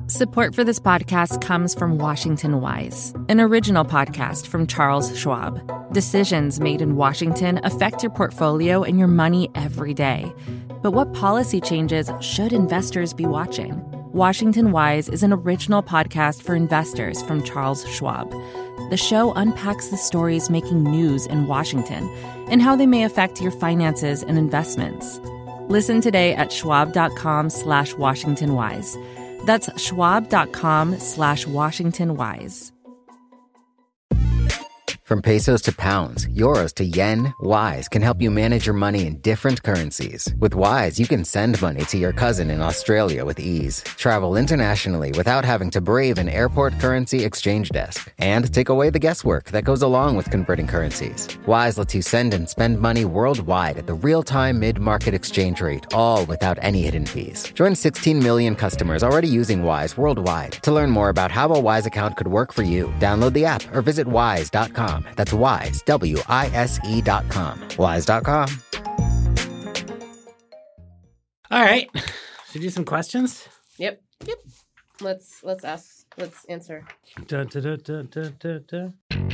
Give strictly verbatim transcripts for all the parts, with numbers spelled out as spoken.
Support for this podcast comes from Washington Wise, an original podcast from Charles Schwab. Decisions made in Washington affect your portfolio and your money every day. But what policy changes should investors be watching? Washington Wise is an original podcast for investors from Charles Schwab. The show unpacks the stories making news in Washington and how they may affect your finances and investments. Listen today at schwab.com slash Washington Wise. That's schwab.com slash Washington Wise. From pesos to pounds, euros to yen, Wise can help you manage your money in different currencies. With Wise, you can send money to your cousin in Australia with ease, travel internationally without having to brave an airport currency exchange desk, and take away the guesswork that goes along with converting currencies. Wise lets you send and spend money worldwide at the real-time mid-market exchange rate, all without any hidden fees. Join sixteen million customers already using Wise worldwide. To learn more about how a Wise account could work for you, download the app or visit wise dot com. That's Wise, W I S E dot com. Wise dot com. All right. Should we do some questions? Yep. Yep. Let's let's ask. Let's answer. Dun, dun, dun, dun, dun, dun, dun.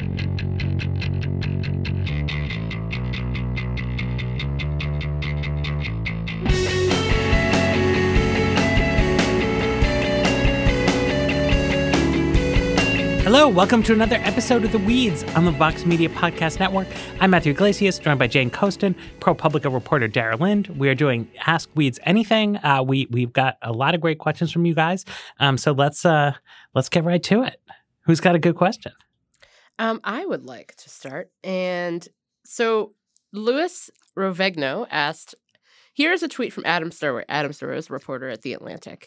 Hello, welcome to another episode of The Weeds on the Vox Media Podcast Network. I'm Matthew Iglesias, joined by Jane Coaston, ProPublica reporter Dara Lind. We are doing Ask Weeds Anything. Uh, we we've got a lot of great questions from you guys, um, so let's uh, let's get right to it. Who's got a good question? Um, I would like to start, and so Louis Rovegno asked, "Here's a tweet from Adam Sturrow, Adam Sturrow, reporter at The Atlantic.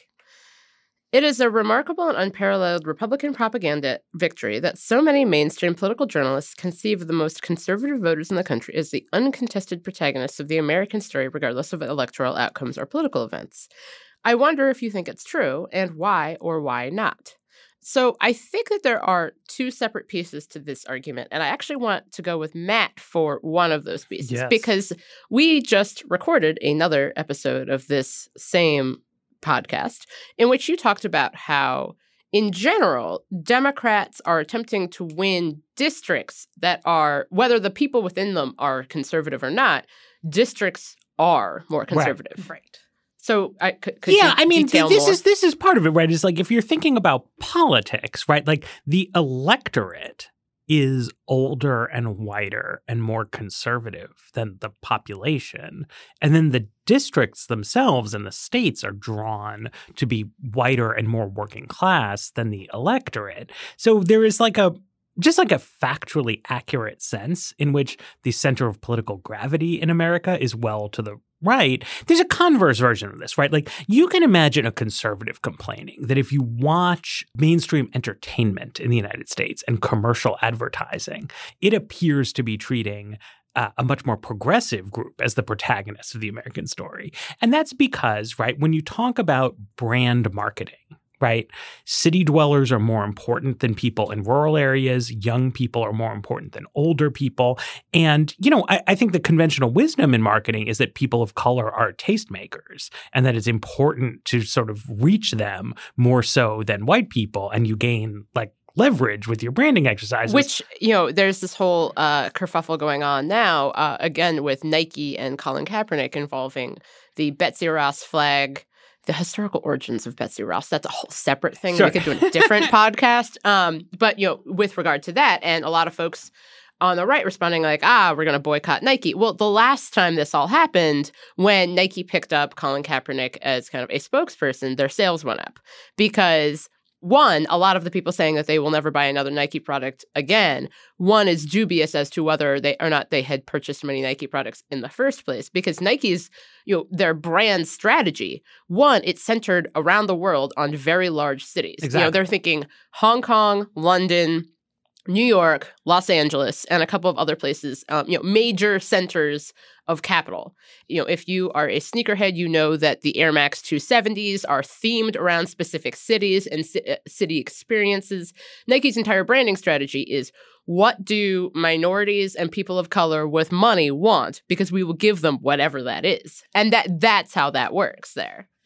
It is a remarkable and unparalleled Republican propaganda victory that so many mainstream political journalists conceive of the most conservative voters in the country as the uncontested protagonists of the American story, regardless of electoral outcomes or political events. I wonder if you think it's true, and why or why not." So I think that there are two separate pieces to this argument, and I actually want to go with Matt for one of those pieces, Yes. because we just recorded another episode of this same podcast in which you talked about how, in general, Democrats are attempting to win districts that are, whether the people within them are conservative or not, districts are more conservative. Right. right. So, I, could, could yeah, you I mean, detail this more? is this is part of it, right? It's like if you're thinking about politics, right? Like the electorate is older and whiter and more conservative than the population. And then the districts themselves and the states are drawn to be whiter and more working class than the electorate. So there is like a just like a factually accurate sense in which the center of political gravity in America is well to the right. There's a converse version of this, right? Like you can imagine a conservative complaining that if you watch mainstream entertainment in the United States and commercial advertising, it appears to be treating uh, a much more progressive group as the protagonist of the American story. And that's because, right, when you talk about brand marketing, right? City dwellers are more important than people in rural areas. Young people are more important than older people. And, you know, I, I think the conventional wisdom in marketing is that people of color are tastemakers and that it's important to sort of reach them more so than white people. And you gain like leverage with your branding exercises. Which, you know, there's this whole uh, kerfuffle going on now, uh, again, with Nike and Colin Kaepernick involving the Betsy Ross flag. The historical origins of Betsy Ross, that's a whole separate thing. Sure. We could do a different podcast. Um, but, you know, with regard to that, and a lot of folks on the right responding like, ah, we're going to boycott Nike. Well, the last time this all happened, when Nike picked up Colin Kaepernick as kind of a spokesperson, their sales went up because, one, a lot of the people saying that they will never buy another Nike product again, one is dubious as to whether they or not they had purchased many Nike products in the first place, because Nike's, you know, their brand strategy, one, it's centered around the world on very large cities. Exactly. You know, they're thinking Hong Kong, London, New York, Los Angeles, and a couple of other places, um, you know, major centers of capital. You know, if you are a sneakerhead, you know that the Air Max two seventies are themed around specific cities and ci- city experiences. Nike's entire branding strategy is, what do minorities and people of color with money want? Because we will give them whatever that is. And that that's how that works there.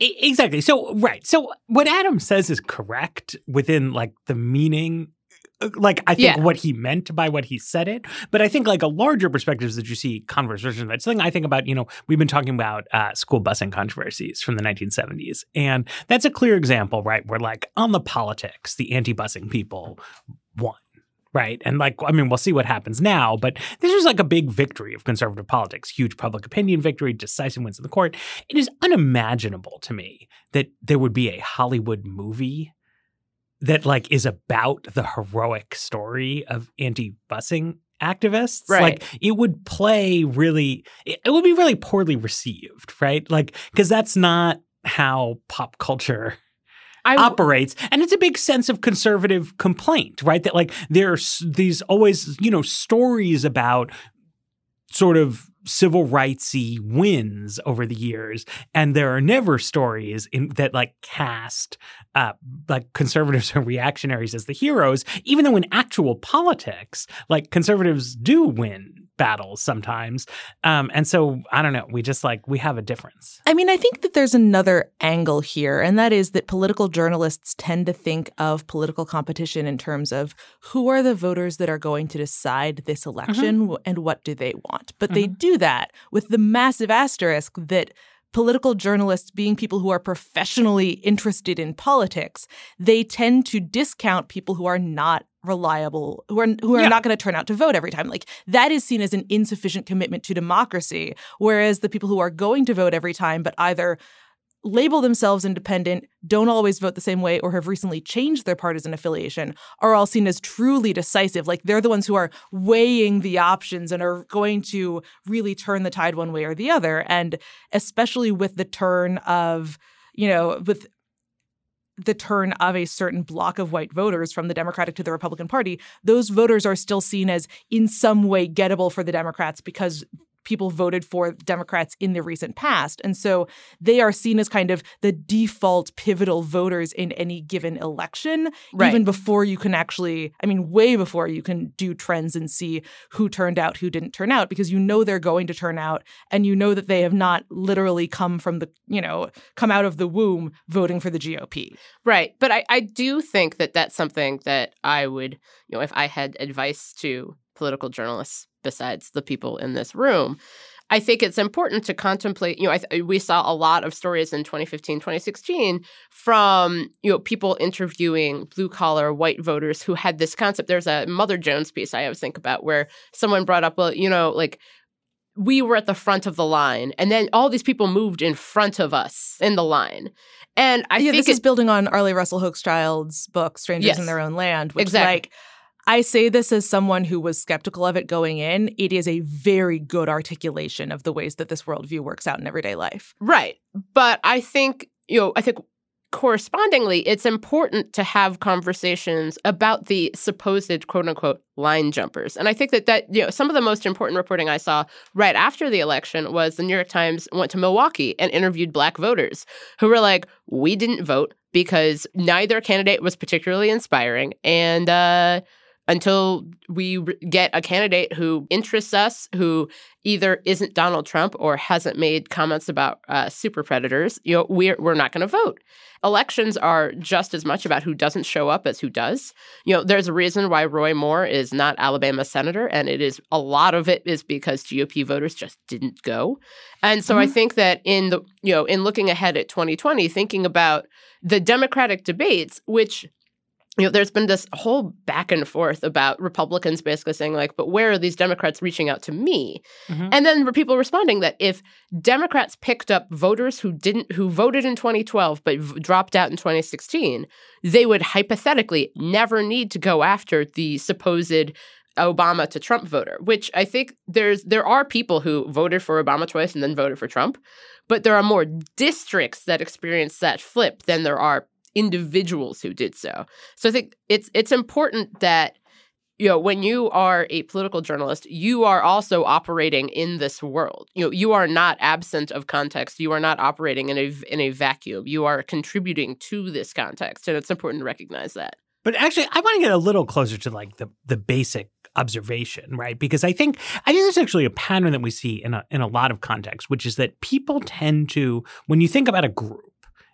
Exactly. So, right. So what Adam says is correct within like the meaning, like I think Yeah. what he meant by what he said it. But I think like a larger perspective is that you see converse versions of that. Something I think about, you know, we've been talking about uh, school busing controversies from the nineteen seventies. And that's a clear example, right, where like on the politics, the anti-busing people won. Right. And like, I mean, we'll see what happens now, but this was like a big victory of conservative politics, huge public opinion victory, decisive wins in the court. It is unimaginable to me that there would be a Hollywood movie that like is about the heroic story of anti-busing activists. Right. Like it would play really, it, it would be really poorly received, right? Like, because that's not how pop culture I, operates. And it's a big sense of conservative complaint, right? That like there's these always, you know, stories about sort of civil rightsy wins over the years. And there are never stories in that like cast uh, like conservatives or reactionaries as the heroes, even though in actual politics, like conservatives do win battles sometimes. Um, and so, I don't know, we just like, we have a difference. I mean, I think that there's another angle here, and that is that political journalists tend to think of political competition in terms of who are the voters that are going to decide this election mm-hmm. and what do they want. But mm-hmm. they do that with the massive asterisk that political journalists, being people who are professionally interested in politics, they tend to discount people who are not reliable, who are who are yeah. not going to turn out to vote every time. Like that is seen as an insufficient commitment to democracy, whereas the people who are going to vote every time but either label themselves independent, don't always vote the same way, or have recently changed their partisan affiliation, are all seen as truly decisive. Like they're the ones who are weighing the options and are going to really turn the tide one way or the other. And especially with the turn of, you know, with the turn of a certain block of white voters from the Democratic to the Republican Party, those voters are still seen as in some way gettable for the Democrats because people voted for Democrats in the recent past. And so they are seen as kind of the default pivotal voters in any given election, right. even before you can actually, I mean, way before you can do trends and see who turned out, who didn't turn out, because you know they're going to turn out and you know that they have not literally come from the, you know, come out of the womb voting for the G O P. Right. But I, I do think that that's something that I would, you know, if I had advice to political journalists besides the people in this room, I think it's important to contemplate, you know, I th- we saw a lot of stories in twenty fifteen, twenty sixteen from, you know, people interviewing blue-collar white voters who had this concept. There's a Mother Jones piece I always think about where someone brought up, well, you know, like, we were at the front of the line, and then all these people moved in front of us in the line. And I yeah, think this it, is building on Arlie Russell Hochschild's book, Strangers yes, in Their Own Land, which exactly. like, I say this as someone who was skeptical of it going in. It is a very good articulation of the ways that this worldview works out in everyday life. Right. But I think, you know, I think correspondingly, it's important to have conversations about the supposed, quote unquote, line jumpers. And I think that, that, you know, some of the most important reporting I saw right after the election was the New York Times went to Milwaukee and interviewed Black voters who were like, we didn't vote because neither candidate was particularly inspiring. And, uh, until we re- get a candidate who interests us, who either isn't Donald Trump or hasn't made comments about uh, super predators, you know, we're we're not going to vote. Elections are just as much about who doesn't show up as who does. You know, there's a reason why Roy Moore is not Alabama senator, and it is a lot of it is because G O P voters just didn't go. And so mm-hmm. I think that in the you know in looking ahead at twenty twenty, thinking about the Democratic debates, which you know, there's been this whole back and forth about Republicans basically saying, like, but where are these Democrats reaching out to me? Mm-hmm. And then were people responding that if Democrats picked up voters who didn't, who voted in twenty twelve but v- dropped out in twenty sixteen, they would hypothetically never need to go after the supposed Obama to Trump voter, which I think there's there are people who voted for Obama twice and then voted for Trump, but there are more districts that experience that flip than there are individuals who did so. So I think it's it's important that, you know, when you are a political journalist, you are also operating in this world. You know, you are not absent of context. You are not operating in a in a vacuum. You are contributing to this context, and it's important to recognize that. But actually, I want to get a little closer to like the the basic observation, right? Because I think I think there's actually a pattern that we see in a in a lot of contexts, which is that people tend to, when you think about a group,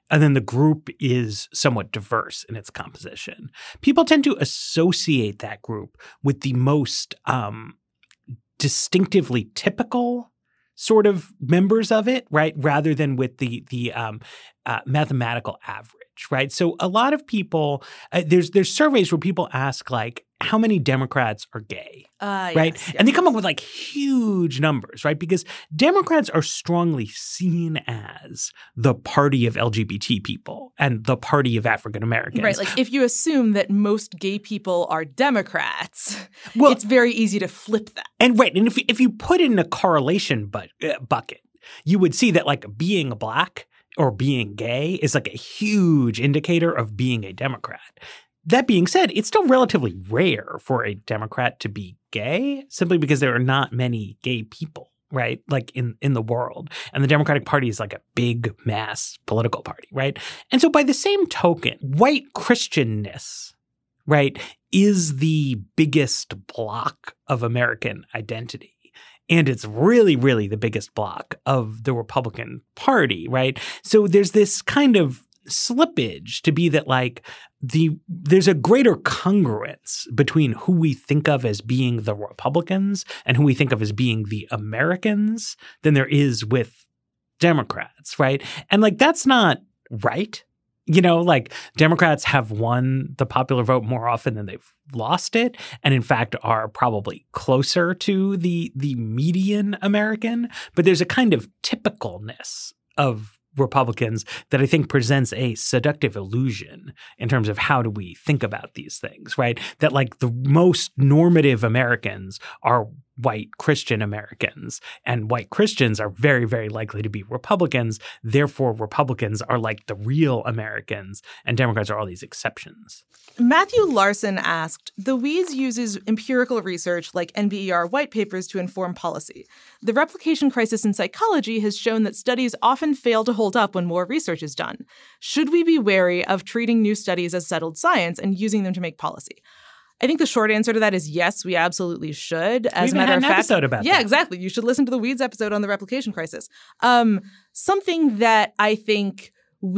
and then the group is somewhat diverse in its composition, people tend to associate that group with the most um, distinctively typical sort of members of it, right? Rather than with the the um, uh, mathematical average, right? So a lot of people, uh, there's there's surveys where people ask like, how many Democrats are gay, uh, right? Yes, yes. And they come up with like huge numbers, right? Because Democrats are strongly seen as the party of L G B T people and the party of African Americans. Right. Like if you assume that most gay people are Democrats, well, it's very easy to flip that. And right. And if, if you put it in a correlation but, uh, bucket, you would see that like being black or being gay is like a huge indicator of being a Democrat. That being said, it's still relatively rare for a Democrat to be gay simply because there are not many gay people, right? Like in, in the world. And the Democratic Party is like a big mass political party, right? And so by the same token, white Christianness, right, is the biggest block of American identity. And it's really, really the biggest block of the Republican Party, right? So there's this kind of slippage to be that like the there's a greater congruence between who we think of as being the Republicans and who we think of as being the Americans than there is with Democrats, right? And like that's not right. You know, like Democrats have won the popular vote more often than they've lost it, and in fact are probably closer to the the median American. But there's a kind of typicalness of Republicans that I think presents a seductive illusion in terms of how do we think about these things, right? That like the most normative Americans are white Christian Americans, and white Christians are very, very likely to be Republicans. Therefore, Republicans are like the real Americans, and Democrats are all these exceptions. Matthew Larson asked, the Weeds uses empirical research like N B E R white papers to inform policy. The replication crisis in psychology has shown that studies often fail to hold up when more research is done. Should we be wary of treating new studies as settled science and using them to make policy? I think the short answer to that is yes, we absolutely should. As we a matter had of an fact, episode about yeah, that. exactly. You should listen to the Weeds episode on the replication crisis. Um, something that I think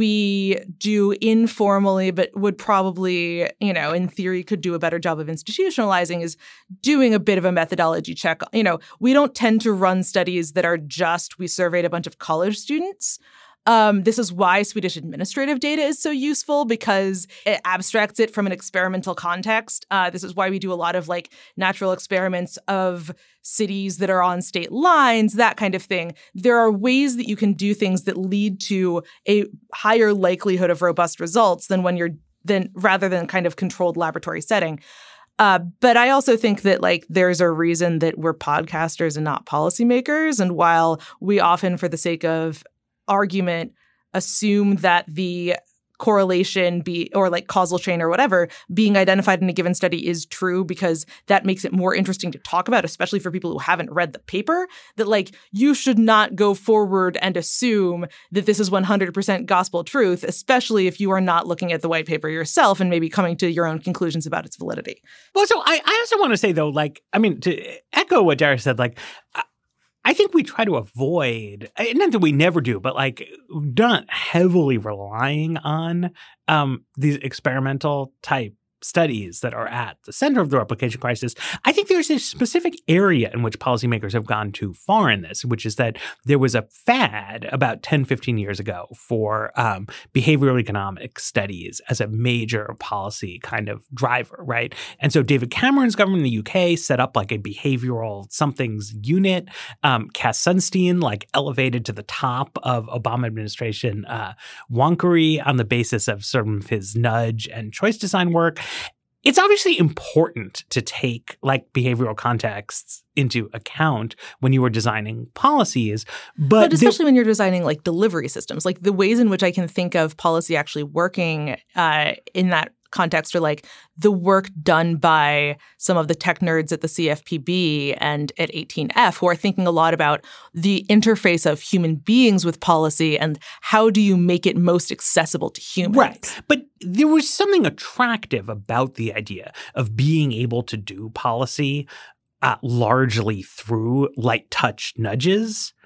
we do informally, but would probably, you know, in theory, could do a better job of institutionalizing is doing a bit of a methodology check. You know, we don't tend to run studies that are just we surveyed a bunch of college students. Um, this is why Swedish administrative data is so useful, because it abstracts it from an experimental context. Uh, this is why we do a lot of like natural experiments of cities that are on state lines, that kind of thing. There are ways that you can do things that lead to a higher likelihood of robust results than when you're than rather than kind of controlled laboratory setting. Uh, but I also think that like there's a reason that we're podcasters and not policymakers. And while we often, for the sake of argument, assume that the correlation be or like causal chain or whatever being identified in a given study is true because that makes it more interesting to talk about, especially for people who haven't read the paper, that like you should not go forward and assume that this is one hundred percent gospel truth, especially if you are not looking at the white paper yourself and maybe coming to your own conclusions about its validity. Well, so I, I also want to say, though, like, I mean, to echo what Dara said, like, I, I think we try to avoid, not that we never do, but like not heavily relying on um, these experimental type studies that are at the center of the replication crisis. I think there's a specific area in which policymakers have gone too far in this, which is that there was a fad about ten, fifteen years ago for um, behavioral economic studies as a major policy kind of driver, right? And so David Cameron's government in the U K set up like a behavioral somethings unit. Um, Cass Sunstein like elevated to the top of Obama administration uh, wonkery on the basis of some of his nudge and choice design work. It's obviously important to take like behavioral contexts into account when you are designing policies, but, but especially when you're designing like delivery systems, like the ways in which I can think of policy actually working uh, in that context are like the work done by some of the tech nerds at the C F P B and at eighteen F who are thinking a lot about the interface of human beings with policy and how do you make it most accessible to humans. Right. But there was something attractive about the idea of being able to do policy uh, largely through light touch nudges.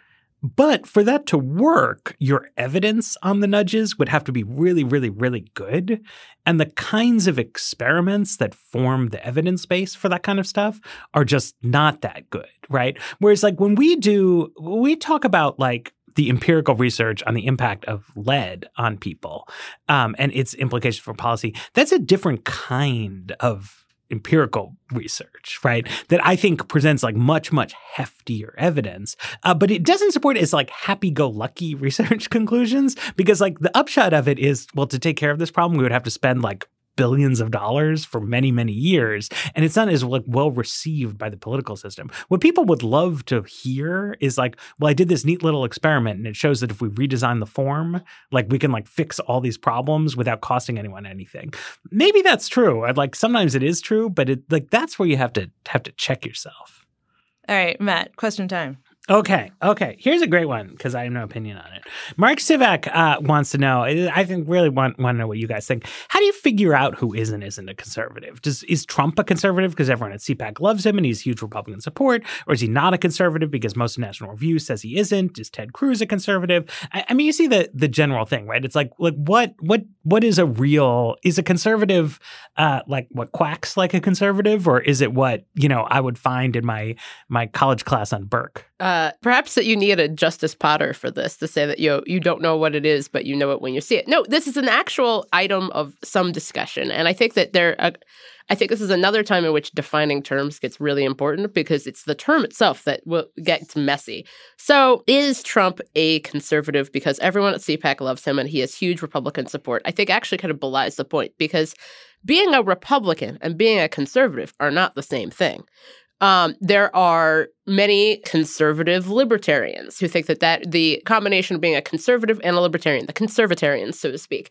But for that to work, your evidence on the nudges would have to be really, really, really good. And the kinds of experiments that form the evidence base for that kind of stuff are just not that good, right? Whereas like when we do, we talk about like the empirical research on the impact of lead on people um, and its implications for policy, that's a different kind of empirical research, right? That I think presents like much, much heftier evidence, uh, but it doesn't support its like happy-go-lucky research conclusions because like the upshot of it is, well, to take care of this problem, we would have to spend like billions of dollars for many, many years. And it's not as like well received by the political system. What people would love to hear is like, well, I did this neat little experiment and it shows that if we redesign the form, like we can like fix all these problems without costing anyone anything. Maybe that's true. I'd like sometimes it is true, but it like that's where you have to have to check yourself. All right, Matt, question time. Okay. Okay. Here's a great one because I have no opinion on it. Mark Sivak uh, wants to know, I think really want, want to know what you guys think. How do you figure out who is and isn't a conservative? Does, is Trump a conservative because everyone at C PAC loves him and he's huge Republican support? Or is he not a conservative because most of National Review says he isn't? Is Ted Cruz a conservative? I, I mean, you see the the general thing, right? It's like, like what what what is a real, is a conservative uh, like what quacks like a conservative? Or is it what, you know, I would find in my my college class on Burke? Uh, perhaps that you need a Justice Potter for this to say that you you don't know what it is, but you know it when you see it. No, this is an actual item of some discussion, and I think that there, uh, I think this is another time in which defining terms gets really important because it's the term itself that will gets messy. So, is Trump a conservative because everyone at C PAC loves him and he has huge Republican support? I think actually kind of belies the point because being a Republican and being a conservative are not the same thing. Um, there are many conservative libertarians who think that, that the combination of being a conservative and a libertarian, the conservatarians, so to speak,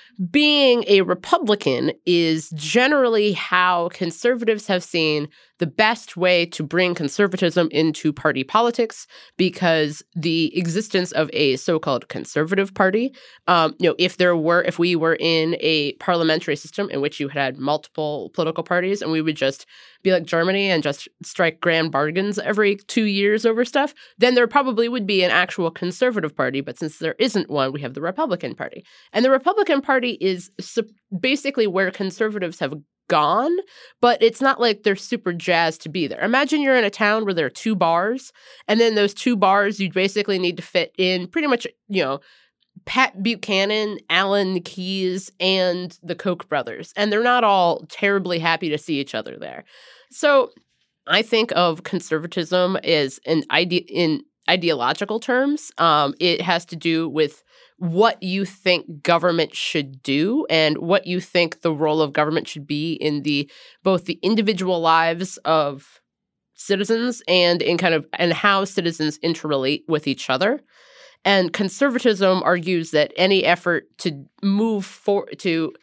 being a Republican is generally how conservatives have seen the best way to bring conservatism into party politics because the existence of a so-called conservative party, um, you know, if there were, if we were in a parliamentary system in which you had multiple political parties and we would just be like Germany and just strike grand bargains every two years over stuff, then there probably would be an actual conservative party. But since there isn't one, we have the Republican Party. And the Republican Party is basically where conservatives have gone, but it's not like they're super jazzed to be there. Imagine you're in a town where there are two bars, and then those two bars you basically need to fit in pretty much, you know, Pat Buchanan, Alan Keyes, and the Koch brothers. And they're not all terribly happy to see each other there. So I think of conservatism as an ide- in ideological terms. Um, it has to do with what you think government should do and what you think the role of government should be in the both the individual lives of citizens and in kind of and how citizens interrelate with each other. And conservatism argues that any effort to move for to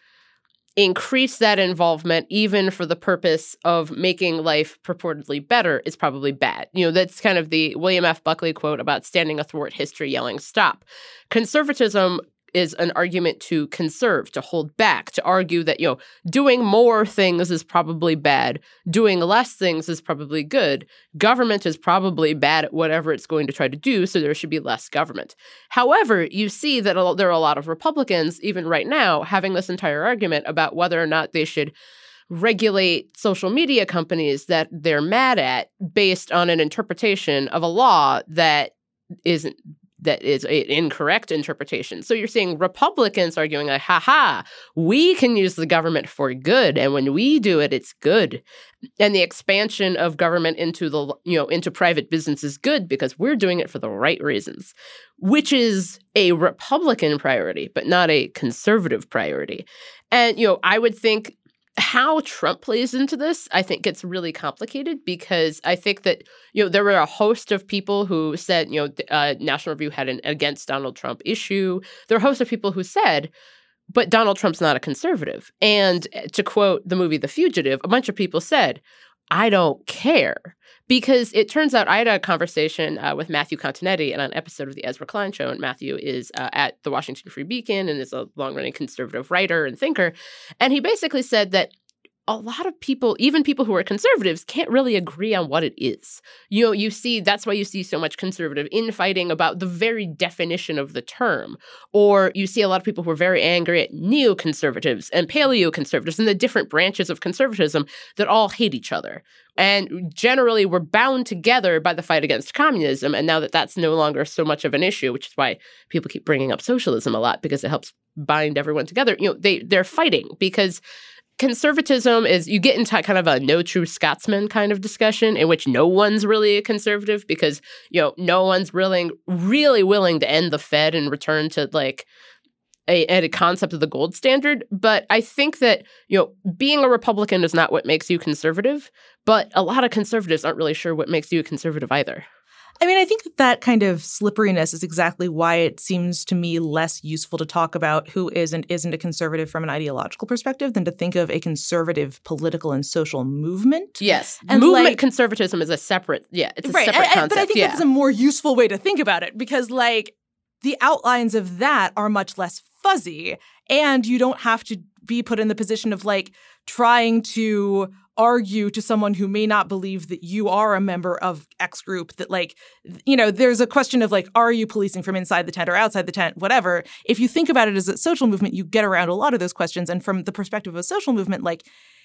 increase that involvement, even for the purpose of making life purportedly better, is probably bad. You know, that's kind of the William F. Buckley quote about standing athwart history yelling, "Stop." Conservatism is an argument to conserve, to hold back, to argue that, you know, doing more things is probably bad. Doing less things is probably good. Government is probably bad at whatever it's going to try to do, so there should be less government. However, you see that there are a lot of Republicans, even right now, having this entire argument about whether or not they should regulate social media companies that they're mad at based on an interpretation of a law that isn't that is an incorrect interpretation. So you're seeing Republicans arguing like, ha ha, we can use the government for good. And when we do it, it's good. And the expansion of government into the, you know, into private business is good because we're doing it for the right reasons, which is a Republican priority, but not a conservative priority. And, you know, I would think how Trump plays into this, I think gets really complicated because I think that, you know, there were a host of people who said, you know, uh, National Review had an against Donald Trump issue. There are a host of people who said, but Donald Trump's not a conservative. And to quote the movie The Fugitive, a bunch of people said, I don't care. Because it turns out I had a conversation uh, with Matthew Continetti in an episode of the Ezra Klein Show, and Matthew is uh, at the Washington Free Beacon and is a long-running conservative writer and thinker. And he basically said that a lot of people, even people who are conservatives, can't really agree on what it is. You know, you see, that's why you see so much conservative infighting about the very definition of the term. Or you see a lot of people who are very angry at neoconservatives and paleoconservatives and the different branches of conservatism that all hate each other. And generally, we're bound together by the fight against communism. And now that that's no longer so much of an issue, which is why people keep bringing up socialism a lot, because it helps bind everyone together. You know, they, they're fighting because conservatism is, you get into kind of a no true Scotsman kind of discussion in which no one's really a conservative because, you know, no one's really, really willing to end the Fed and return to like A, a concept of the gold standard. But I think that, you know, being a Republican is not what makes you conservative, but a lot of conservatives aren't really sure what makes you a conservative either. I mean, I think that that kind of slipperiness is exactly why it seems to me less useful to talk about who is and isn't a conservative from an ideological perspective than to think of a conservative political and social movement. Yes. And movement like, conservatism is a separate, yeah, it's a right, separate I, I, concept. But I think yeah. that's a more useful way to think about it because, like, the outlines of that are much less fuzzy and you don't have to be put in the position of, like, trying to argue to someone who may not believe that you are a member of X group that, like, you know, there's a question of, like, are you policing from inside the tent or outside the tent, whatever. If you think about it as a social movement, you get around a lot of those questions. And from the perspective of a social movement, like,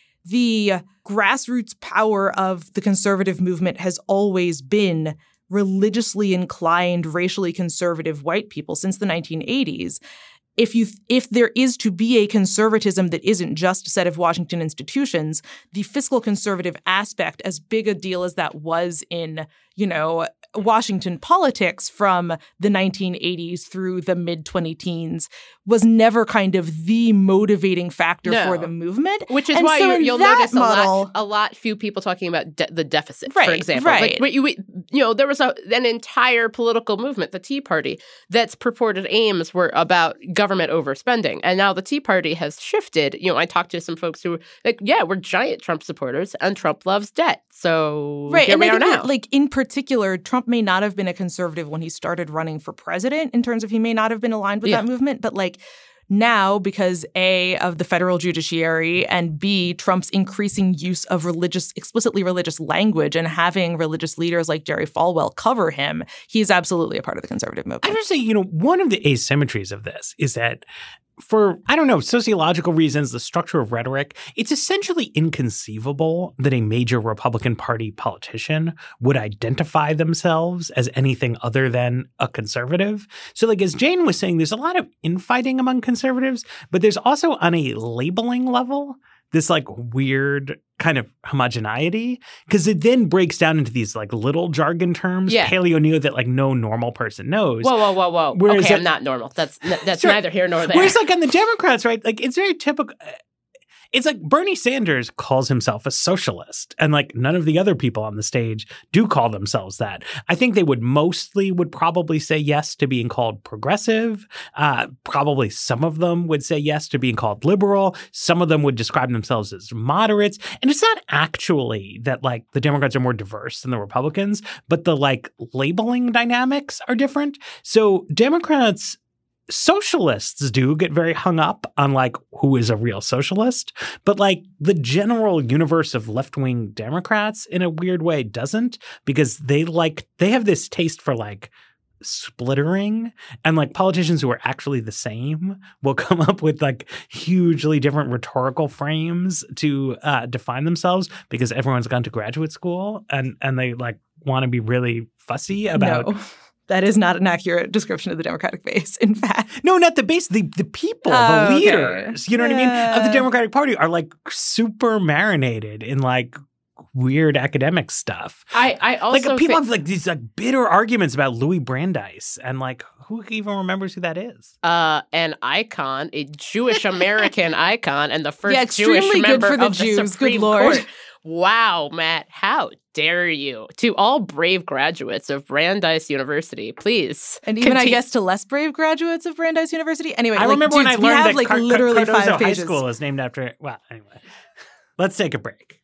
the grassroots power of the conservative movement has always been religiously inclined, racially conservative white people since the nineteen eighties. If you if there is to be a conservatism that isn't just a set of Washington institutions, the fiscal conservative aspect, as big a deal as that was in, you know, Washington politics from the nineteen eighties through the mid-twenty teens, was never kind of the motivating factor no. for the movement. Which is and why so you, you'll notice model, a lot, a lot few people talking about de- the deficit, right, for example. Right. Like, you, you know, there was a, an entire political movement, the Tea Party, that's purported aims were about government overspending. And now the Tea Party has shifted. You know, I talked to some folks who were like, yeah, we're giant Trump supporters and Trump loves debt. So right. here and we I are think now. That, like, in particular, Trump may not have been a conservative when he started running for president in terms of he may not have been aligned with yeah. that movement. But, like, now, because A, of the federal judiciary, and B, Trump's increasing use of religious, explicitly religious language and having religious leaders like Jerry Falwell cover him, he's absolutely a part of the conservative movement. I would say, you know, one of the asymmetries of this is that for, I don't know, sociological reasons, the structure of rhetoric, it's essentially inconceivable that a major Republican Party politician would identify themselves as anything other than a conservative. So, like, as Jane was saying, there's a lot of infighting among conservatives, but there's also on a labeling level this, like, weird kind of homogeneity, because it then breaks down into these, like, little jargon terms, yeah. paleo-neo, that, like, no normal person knows. Whoa, whoa, whoa, whoa. Whereas okay, it, I'm not normal. That's that's sure. neither here nor there. Whereas, like, on the Democrats, right, like, it's very typical. It's like Bernie Sanders calls himself a socialist, and, like, none of the other people on the stage do call themselves that. I think they would mostly would probably say yes to being called progressive. Uh, probably some of them would say yes to being called liberal. Some of them would describe themselves as moderates. And it's not actually that, like, the Democrats are more diverse than the Republicans, but the, like, labeling dynamics are different. So Democrats, socialists do get very hung up on, like, who is a real socialist, but, like, the general universe of left-wing Democrats in a weird way doesn't, because they like they have this taste for, like, splittering, and, like, politicians who are actually the same will come up with, like, hugely different rhetorical frames to uh, define themselves because everyone's gone to graduate school and and they, like, want to be really fussy about. No. That is not an accurate description of the Democratic base, in fact. No, not the base. The the people, oh, the okay. leaders, you know yeah. what I mean, of the Democratic Party are, like, super marinated in, like, weird academic stuff. I, I also like people fi- have, like, these, like, bitter arguments about Louis Brandeis, and, like, who even remembers who that is? Uh, an icon, a Jewish American icon, and the first yeah, Jewish extremely good member for the of Jews. the Supreme Good Lord. Court. Wow, Matt, how dare you? To all brave graduates of Brandeis University, please. And even, continue. I guess, to less brave graduates of Brandeis University. Anyway, I like, remember dudes, when I we learned have, that like, Car- literally Cardozo five pages. High School is named after, well, anyway. Let's take a break.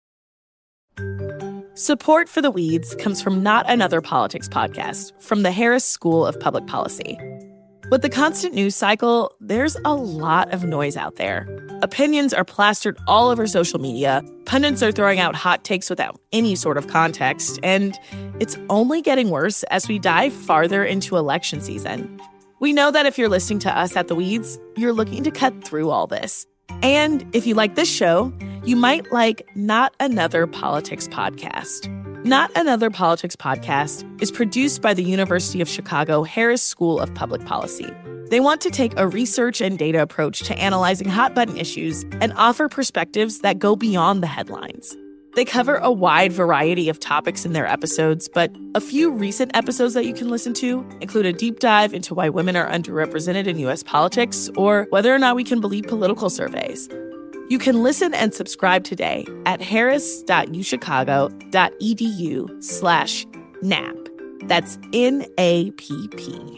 Support for The Weeds comes from Not Another Politics podcast from the Harris School of Public Policy. With the constant news cycle, there's a lot of noise out there. Opinions are plastered all over social media, pundits are throwing out hot takes without any sort of context, and it's only getting worse as we dive farther into election season. We know that if you're listening to us at The Weeds, you're looking to cut through all this. And if you like this show, you might like Not Another Politics Podcast. Not Another Politics Podcast is produced by the University of Chicago Harris School of Public Policy. They want to take a research and data approach to analyzing hot-button issues and offer perspectives that go beyond the headlines. They cover a wide variety of topics in their episodes, but a few recent episodes that you can listen to include a deep dive into why women are underrepresented in U S politics or whether or not we can believe political surveys. You can listen and subscribe today at harris.uchicago.edu slash NAP. That's N A P P.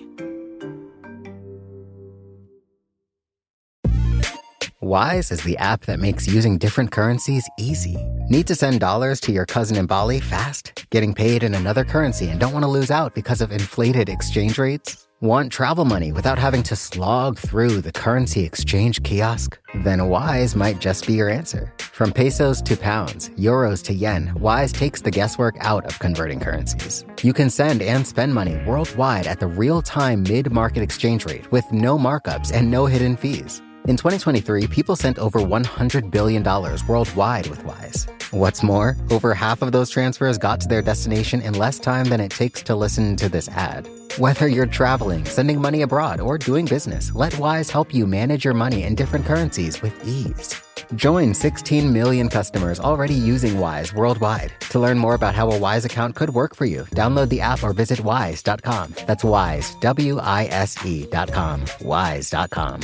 Wise is the app that makes using different currencies easy. Need to send dollars to your cousin in Bali fast? Getting paid in another currency and don't want to lose out because of inflated exchange rates? Want travel money without having to slog through the currency exchange kiosk? Then Wise might just be your answer. From pesos to pounds, euros to yen, Wise takes the guesswork out of converting currencies. You can send and spend money worldwide at the real-time mid-market exchange rate with no markups and no hidden fees. In twenty twenty-three, people sent over one hundred billion dollars worldwide with Wise. What's more, over half of those transfers got to their destination in less time than it takes to listen to this ad. Whether you're traveling, sending money abroad, or doing business, let Wise help you manage your money in different currencies with ease. Join sixteen million customers already using Wise worldwide. To learn more about how a Wise account could work for you, download the app or visit wise dot com. That's Wise, W I S E dot com. wise dot com.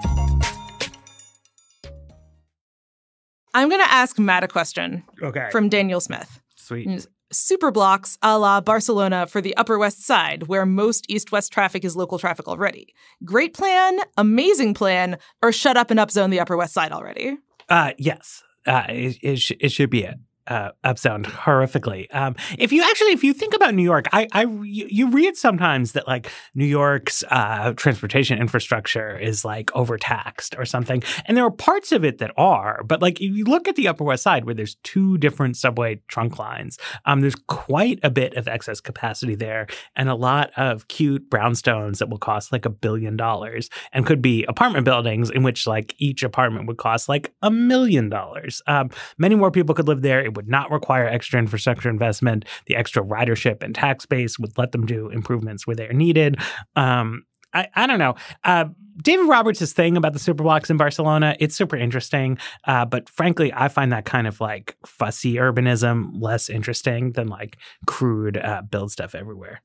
I'm going to ask Matt a question. Okay. From Daniel Smith. Sweet. Super blocks a la Barcelona for the Upper West Side, where most east-west traffic is local traffic already. Great plan, amazing plan, or shut up and upzone the Upper West Side already? Uh, yes. Uh, it, it, sh- it should be it. Uh, upzoned horrifically. Um, if you actually, if you think about New York, I, I, you, you read sometimes that like New York's uh, transportation infrastructure is like overtaxed or something, and there are parts of it that are. But like if you look at the Upper West Side, where there's two different subway trunk lines, um, there's quite a bit of excess capacity there, and a lot of cute brownstones that will cost like a billion dollars, and could be apartment buildings in which like each apartment would cost like a million dollars. Um, many more people could live there. It would not require extra infrastructure investment. The extra ridership and tax base would let them do improvements where they are needed. Um, I, I don't know. Uh, David Roberts' thing about the superblocks in Barcelona, it's super interesting. Uh, but frankly, I find that kind of like fussy urbanism less interesting than like crude uh, build stuff everywhere.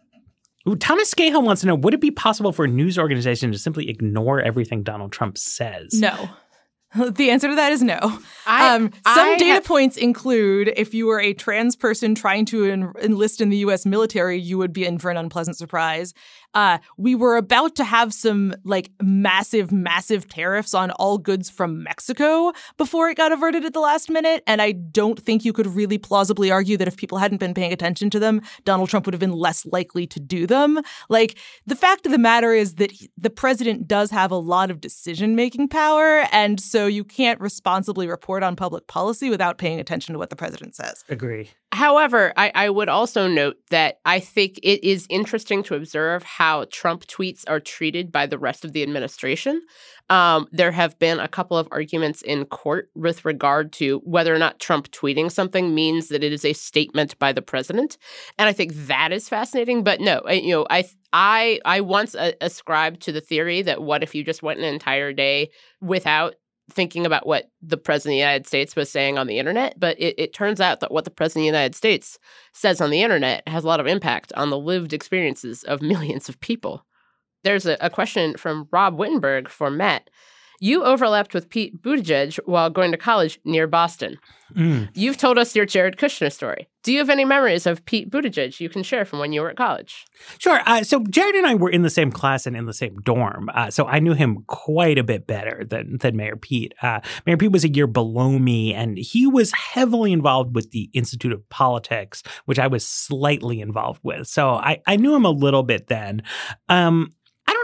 Ooh, Thomas Scahill wants to know, would it be possible for a news organization to simply ignore everything Donald Trump says? No. The answer to that is no. I, um, some I data have, points include if you were a trans person trying to en- enlist in the U S military, you would be in for an unpleasant surprise. Uh, we were about to have some like massive, massive tariffs on all goods from Mexico before it got averted at the last minute. And I don't think you could really plausibly argue that if people hadn't been paying attention to them, Donald Trump would have been less likely to do them. Like, the fact of the matter is that he, the president does have a lot of decision-making power. And so you can't responsibly report on public policy without paying attention to what the president says. Agree. However, I, I would also note that I think it is interesting to observe how Trump tweets are treated by the rest of the administration. Um, there have been a couple of arguments in court with regard to whether or not Trump tweeting something means that it is a statement by the president. And I think that is fascinating. But no, I, you know, I I I once uh, ascribed to the theory that what if you just went an entire day without thinking about what the president of the United States was saying on the internet. But it, it turns out that what the president of the United States says on the internet has a lot of impact on the lived experiences of millions of people. There's a, a question from Rob Wittenberg for Matt. You overlapped with Pete Buttigieg while going to college near Boston. Mm. You've told us your Jared Kushner story. Do you have any memories of Pete Buttigieg you can share from when you were at college? Sure. Uh, so Jared and I were in the same class and in the same dorm. Uh, so I knew him quite a bit better than, than Mayor Pete. Uh, Mayor Pete was a year below me, and he was heavily involved with the Institute of Politics, which I was slightly involved with. So I, I knew him a little bit then. Um, I don't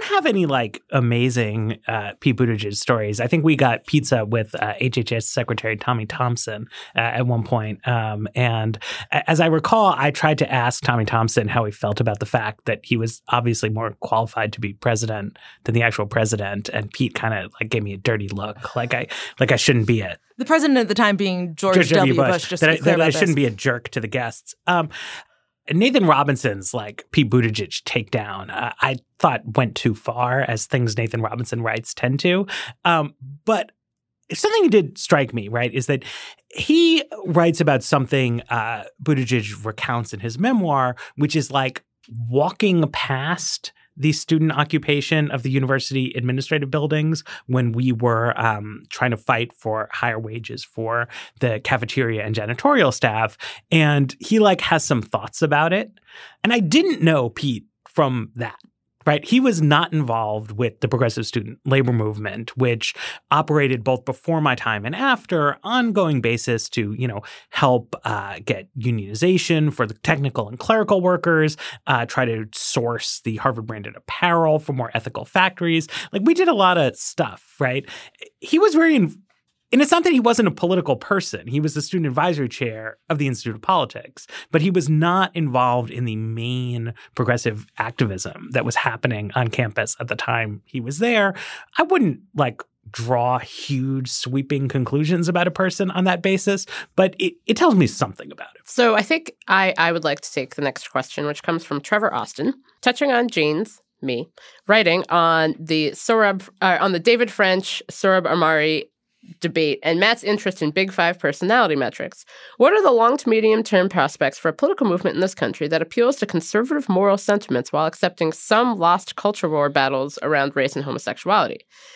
don't have any like amazing uh, Pete Buttigieg stories. I think we got pizza with uh, H H S Secretary Tommy Thompson uh, at one point. Um, and as I recall, I tried to ask Tommy Thompson how he felt about the fact that he was obviously more qualified to be president than the actual president. And Pete kind of like gave me a dirty look, like I like I shouldn't be it. The president at the time being George, George W. Bush, Bush, just that to I, be clear that I about shouldn't this. be a jerk to the guests. Um, Nathan Robinson's like Pete Buttigieg takedown, uh, I thought went too far, as things Nathan Robinson writes tend to. Um, but something that did strike me, right, is that he writes about something uh, Buttigieg recounts in his memoir, which is like walking past the student occupation of the university administrative buildings when we were um, trying to fight for higher wages for the cafeteria and janitorial staff. And he like has some thoughts about it. And I didn't know Pete from that. Right. He was not involved with the progressive student labor movement, which operated both before my time and after, ongoing basis to, you know, help uh, get unionization for the technical and clerical workers, uh, try to source the Harvard branded apparel for more ethical factories. Like we did a lot of stuff. Right. He was very in- And it's not that he wasn't a political person. He was the student advisory chair of the Institute of Politics, but he was not involved in the main progressive activism that was happening on campus at the time he was there. I wouldn't like draw huge sweeping conclusions about a person on that basis, but it, it tells me something about it. So I think I, I would like to take the next question, which comes from Trevor Austin, touching on Jane's, me, writing on the Sohrab, uh, on the David French, Sohrab Ahmari debate and Matt's interest in Big Five personality metrics. What are the long to medium term prospects for a political movement in this country that appeals to conservative moral sentiments while accepting some lost culture war battles around race and homosexuality?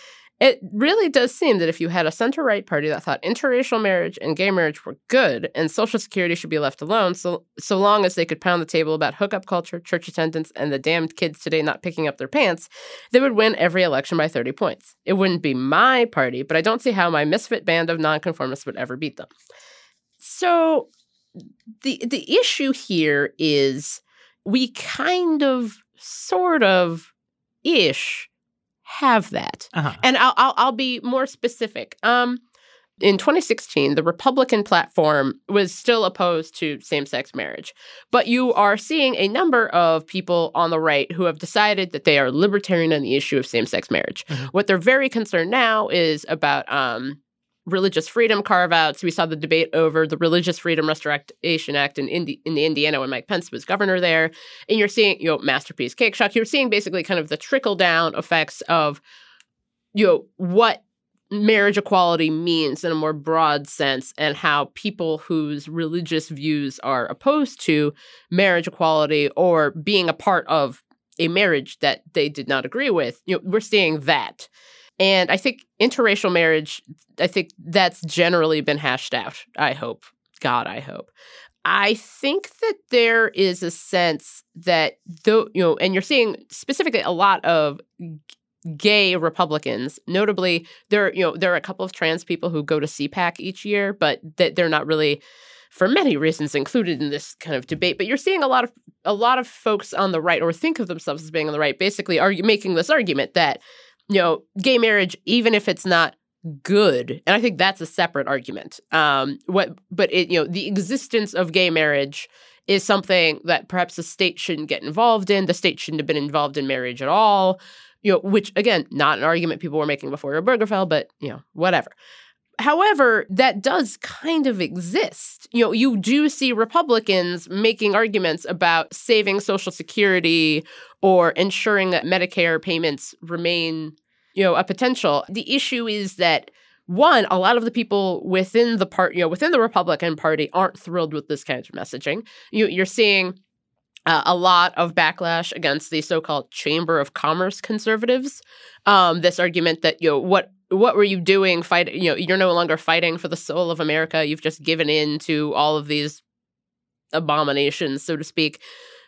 It really does seem that if you had a center-right party that thought interracial marriage and gay marriage were good and Social Security should be left alone so, so long as they could pound the table about hookup culture, church attendance, and the damned kids today not picking up their pants, they would win every election by thirty points. It wouldn't be my party, but I don't see how my misfit band of nonconformists would ever beat them. So the the issue here is we kind of, sort of, ish, have that. Uh-huh. And I'll, I'll I'll be more specific. Um, in twenty sixteen, the Republican platform was still opposed to same-sex marriage. But you are seeing a number of people on the right who have decided that they are libertarian on the issue of same-sex marriage. Mm-hmm. What they're very concerned now is about um, religious freedom carve-outs. We saw the debate over the Religious Freedom Restoration Act in, Indi- in the Indiana when Mike Pence was governor there. And you're seeing, you know, Masterpiece Cake Shop. You're seeing basically kind of the trickle-down effects of, you know, what marriage equality means in a more broad sense and how people whose religious views are opposed to marriage equality or being a part of a marriage that they did not agree with, you know, we're seeing that. And I think interracial marriage, I think that's generally been hashed out, I hope. God, I hope. I think that there is a sense that, though, you know, and you're seeing specifically a lot of g- gay Republicans, notably, there, you know, there are a couple of trans people who go to C PAC each year, but that they're not really, for many reasons, included in this kind of debate. But you're seeing a lot of a lot of folks on the right, or think of themselves as being on the right, basically argue, making this argument that, you know, gay marriage, even if it's not good, and I think that's a separate argument. Um, what, but it, you know, the existence of gay marriage is something that perhaps the state shouldn't get involved in. The state shouldn't have been involved in marriage at all. You know, which again, not an argument people were making before Obergefell, but you know, whatever. However, that does kind of exist. You know, you do see Republicans making arguments about saving Social Security or ensuring that Medicare payments remain, you know, a potential. The issue is that, one, a lot of the people within the part, you know, within the Republican Party aren't thrilled with this kind of messaging. You, you're seeing uh, a lot of backlash against the so-called Chamber of Commerce conservatives. Um, this argument that, you know, what What were you doing? Fight, you know, you're no longer fighting for the soul of America. You've just given in to all of these abominations, so to speak.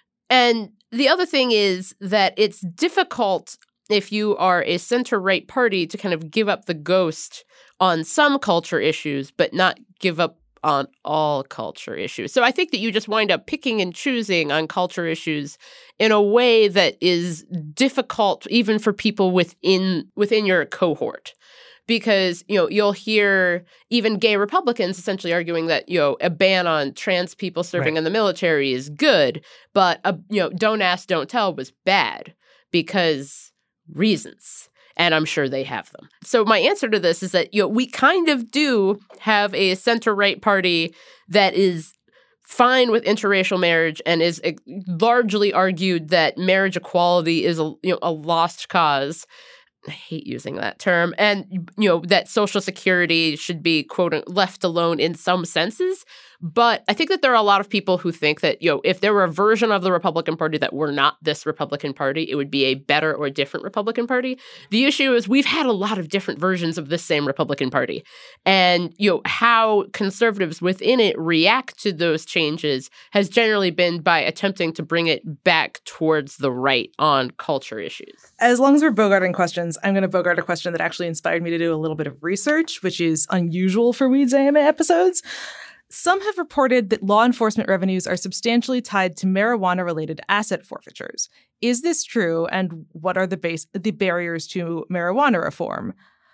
And the other thing is that it's difficult if you are a center-right party to kind of give up the ghost on some culture issues, but not give up on all culture issues. So I think that you just wind up picking and choosing on culture issues in a way that is difficult even for people within within your cohort. Because, you know, you'll hear even gay Republicans essentially arguing that, you know, a ban on trans people serving Right. in the military is good, but, a, you know, don't ask, don't tell was bad because reasons. And I'm sure they have them. So my answer to this is that, you know, we kind of do have a center-right party that is fine with interracial marriage and is uh, largely argued that marriage equality is a, you know, a lost cause. I hate using that term. And, you know, that Social Security should be, quote, left alone in some senses. But I think that there are a lot of people who think that, you know, if there were a version of the Republican Party that were not this Republican Party, it would be a better or different Republican Party. The issue is we've had a lot of different versions of this same Republican Party. And, you know, how conservatives within it react to those changes has generally been by attempting to bring it back towards the right on culture issues. As long as we're bogarting questions, I'm going to bogart a question that actually inspired me to do a little bit of research, which is unusual for Weeds A M A episodes. Some have reported that law enforcement revenues are substantially tied to marijuana-related asset forfeitures. Is this true, and what are the base the barriers to marijuana reform?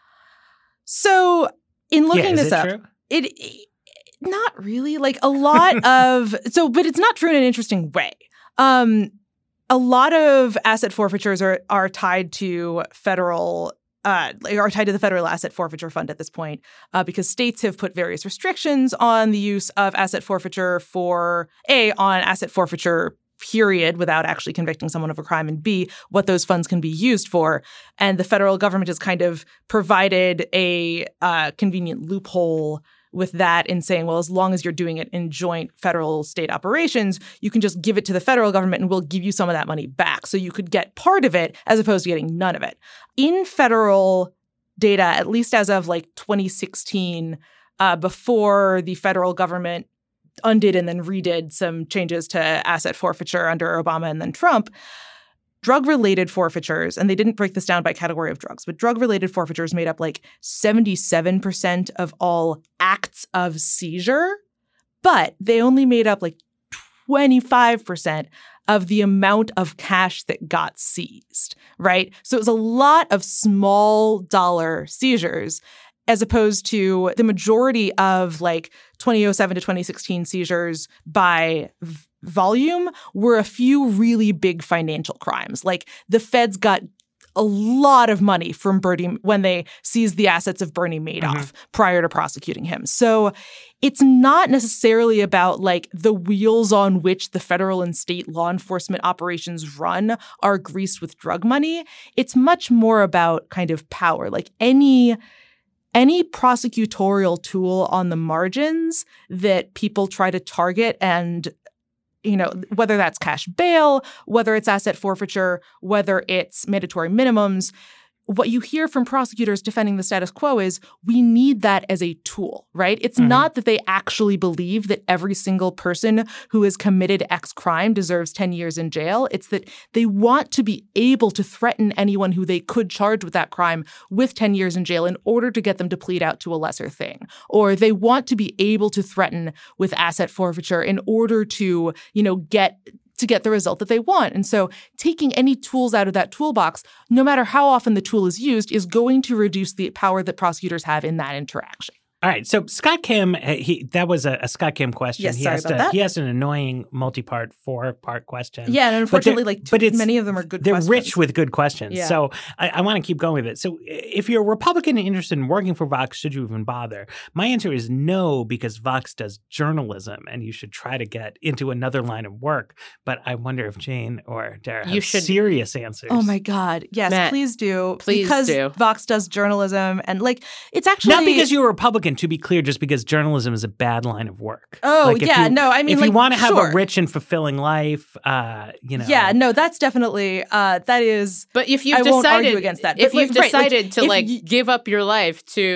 So, in looking yeah, is this it up, true? it, it not really like a lot of so, but it's not true in an interesting way. Um, a lot of asset forfeitures are are tied to federal. Uh, are tied to the federal asset forfeiture fund at this point uh, because states have put various restrictions on the use of asset forfeiture for A, on asset forfeiture, period, without actually convicting someone of a crime, and B, what those funds can be used for. And the federal government has kind of provided a uh, convenient loophole with that in saying, well, as long as you're doing it in joint federal state operations, you can just give it to the federal government and we'll give you some of that money back. So you could get part of it as opposed to getting none of it. In federal data, at least as of like twenty sixteen, uh, before the federal government undid and then redid some changes to asset forfeiture under Obama and then Trump, drug-related forfeitures, and they didn't break this down by category of drugs, but drug-related forfeitures made up like seventy-seven percent of all acts of seizure, but they only made up like twenty-five percent of the amount of cash that got seized, right? So it was a lot of small dollar seizures as opposed to the majority of like twenty oh seven to twenty sixteen seizures by v- volume were a few really big financial crimes. Like the feds got a lot of money from Bernie when they seized the assets of Bernie Madoff mm-hmm. prior to prosecuting him. So it's not necessarily about like the wheels on which the federal and state law enforcement operations run are greased with drug money. It's much more about kind of power. Like any any prosecutorial tool on the margins that people try to target and you know, whether that's cash bail, whether it's asset forfeiture, whether it's mandatory minimums, what you hear from prosecutors defending the status quo is we need that as a tool, right? It's mm-hmm. not that they actually believe that every single person who has committed X crime deserves ten years in jail. It's that they want to be able to threaten anyone who they could charge with that crime with ten years in jail in order to get them to plead out to a lesser thing. Or they want to be able to threaten with asset forfeiture in order to, you know, get to get the result that they want. And so taking any tools out of that toolbox, no matter how often the tool is used, is going to reduce the power that prosecutors have in that interaction. All right. So Scott Kim, he that was a, a Scott Kim question. Yes, he sorry asked about a, that. He asked an annoying multi-part, four-part question. Yeah, and unfortunately, like, but it's, many of them are good they're questions. They're rich with good questions. Yeah. So I, I want to keep going with it. So if you're a Republican interested in working for Vox, should you even bother? My answer is no, because Vox does journalism, and you should try to get into another line of work. But I wonder if Jane or Dara have You should- serious answers. Oh my God. Yes, Matt, please do. please because do. Vox does journalism and like it's actually Not because you're a Republican, to be clear, just because journalism is a bad line of work. Oh, Like, if yeah. you- no, I mean, if like, you want to have sure. a rich and fulfilling life, uh, you know. Yeah, no, that's definitely uh that is But if you've I decided, won't argue against that. if But, you've like, right, like, decided to if like y- give up your life to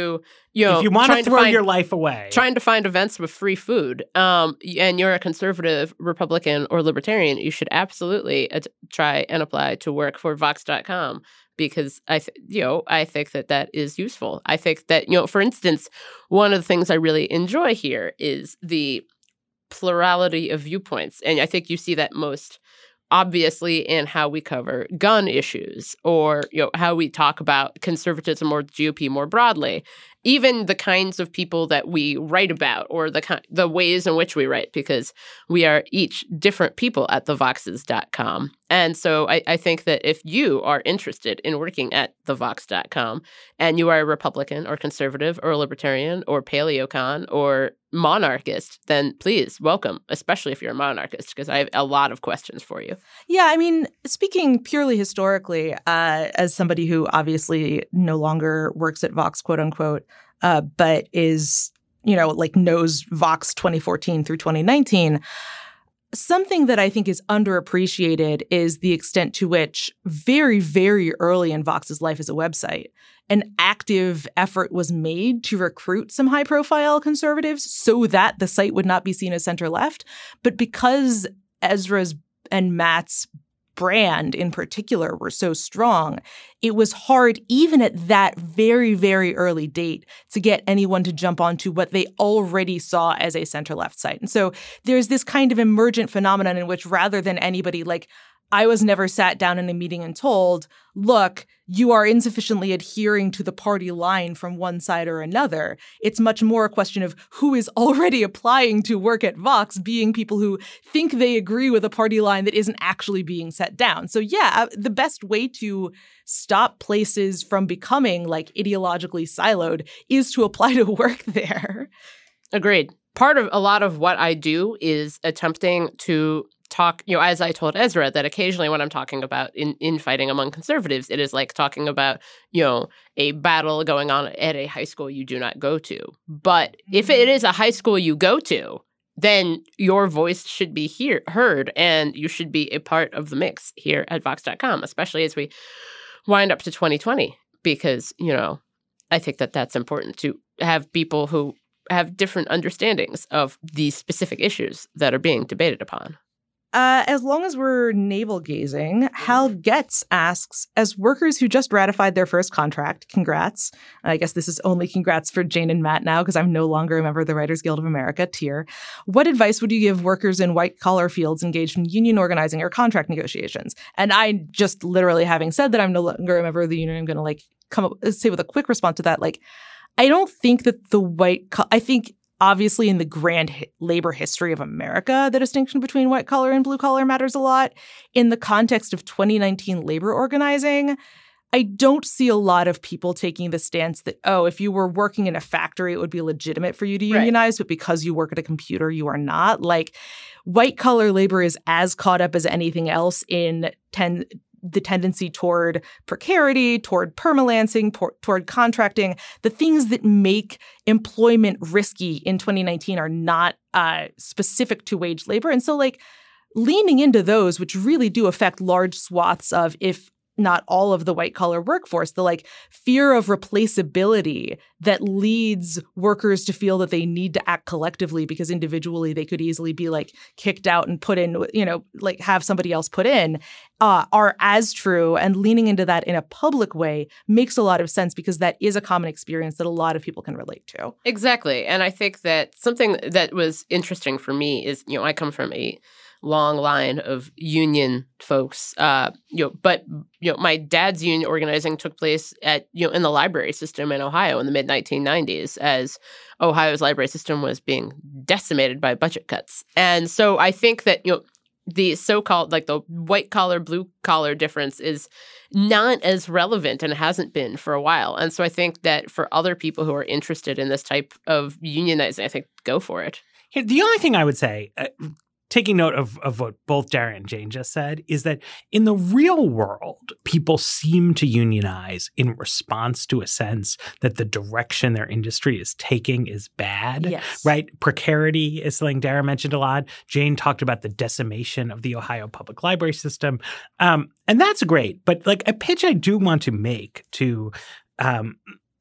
you know, if you want trying to throw find, your life away, trying to find events with free food, um, and you're a conservative, Republican, or libertarian, you should absolutely uh, try and apply to work for Vox dot com. Because I, th- you know, I think that that is useful. I think that, you know, for instance, one of the things I really enjoy here is the plurality of viewpoints, and I think you see that most obviously in how we cover gun issues, or you know how we talk about conservatism or G O P more broadly. Even the kinds of people that we write about, or the ki- the ways in which we write, because we are each different people at the voxes dot com. And so I, I think that if you are interested in working at the vox dot com and you are a Republican or conservative or a libertarian or paleocon or monarchist, then please welcome, especially if you're a monarchist, because I have a lot of questions for you. Yeah, I mean, speaking purely historically, uh, as somebody who obviously no longer works at Vox, quote unquote, uh, but is, you know, like knows Vox twenty fourteen through twenty nineteen, something that I think is underappreciated is the extent to which very, very early in Vox's life as a website, an active effort was made to recruit some high-profile conservatives so that the site would not be seen as center-left. But because Ezra's and Matt's brand in particular were so strong, it was hard, even at that very, very early date, to get anyone to jump onto what they already saw as a center-left site. And so there's this kind of emergent phenomenon in which, rather than anybody like, I was never sat down in a meeting and told, look, you are insufficiently adhering to the party line from one side or another. It's much more a question of who is already applying to work at Vox being people who think they agree with a party line that isn't actually being set down. So yeah, the best way to stop places from becoming like ideologically siloed is to apply to work there. Agreed. Part of a lot of what I do is attempting to talk, you know, as I told Ezra, that occasionally when I'm talking about in, infighting among conservatives, it is like talking about, you know, a battle going on at a high school you do not go to. But if it is a high school you go to, then your voice should be hear, heard, and you should be a part of the mix here at Vox dot com, especially as we wind up to twenty twenty, because, you know, I think that that's important to have people who have different understandings of the specific issues that are being debated upon. Uh, as long as we're navel-gazing, Hal Getz asks, as workers who just ratified their first contract, congrats. I guess this is only congrats for Jane and Matt now because I'm no longer a member of the Writers Guild of America, tier. What advice would you give workers in white-collar fields engaged in union organizing or contract negotiations? And I just literally having said that I'm no longer a member of the union, I'm going to like come up say with a quick response to that. Like, I don't think that the white co- – I think – obviously, in the grand hi- labor history of America, the distinction between white collar and blue collar matters a lot. In the context of twenty nineteen labor organizing, I don't see a lot of people taking the stance that, oh, if you were working in a factory, it would be legitimate for you to unionize, right, but because you work at a computer, you are not. Like, white collar labor is as caught up as anything else in ten. the tendency toward precarity, toward permalancing, por- toward contracting. The things that make employment risky in twenty nineteen are not uh, specific to wage labor. And so, like, leaning into those, which really do affect large swaths of, if not all of the white-collar workforce, the, like, fear of replaceability that leads workers to feel that they need to act collectively because individually they could easily be, like, kicked out and put in, you know, like, have somebody else put in, uh, are as true. And leaning into that in a public way makes a lot of sense because that is a common experience that a lot of people can relate to. Exactly. And I think that something that was interesting for me is, you know, I come from a long line of union folks, uh, you know, but, you know, my dad's union organizing took place at, you know, in the library system in Ohio in the mid nineteen nineties as Ohio's library system was being decimated by budget cuts. And so I think that, you know, the so-called, like, the white-collar, blue-collar difference is not as relevant and hasn't been for a while. And so I think that for other people who are interested in this type of unionizing, I think go for it. Here, the only thing I would say, uh, taking note of, of what both Dara and Jane just said, is that in the real world, people seem to unionize in response to a sense that the direction their industry is taking is bad, yes, right? Precarity is something Dara mentioned a lot. Jane talked about the decimation of the Ohio public library system. Um, and that's great. But, like, a pitch I do want to make to um,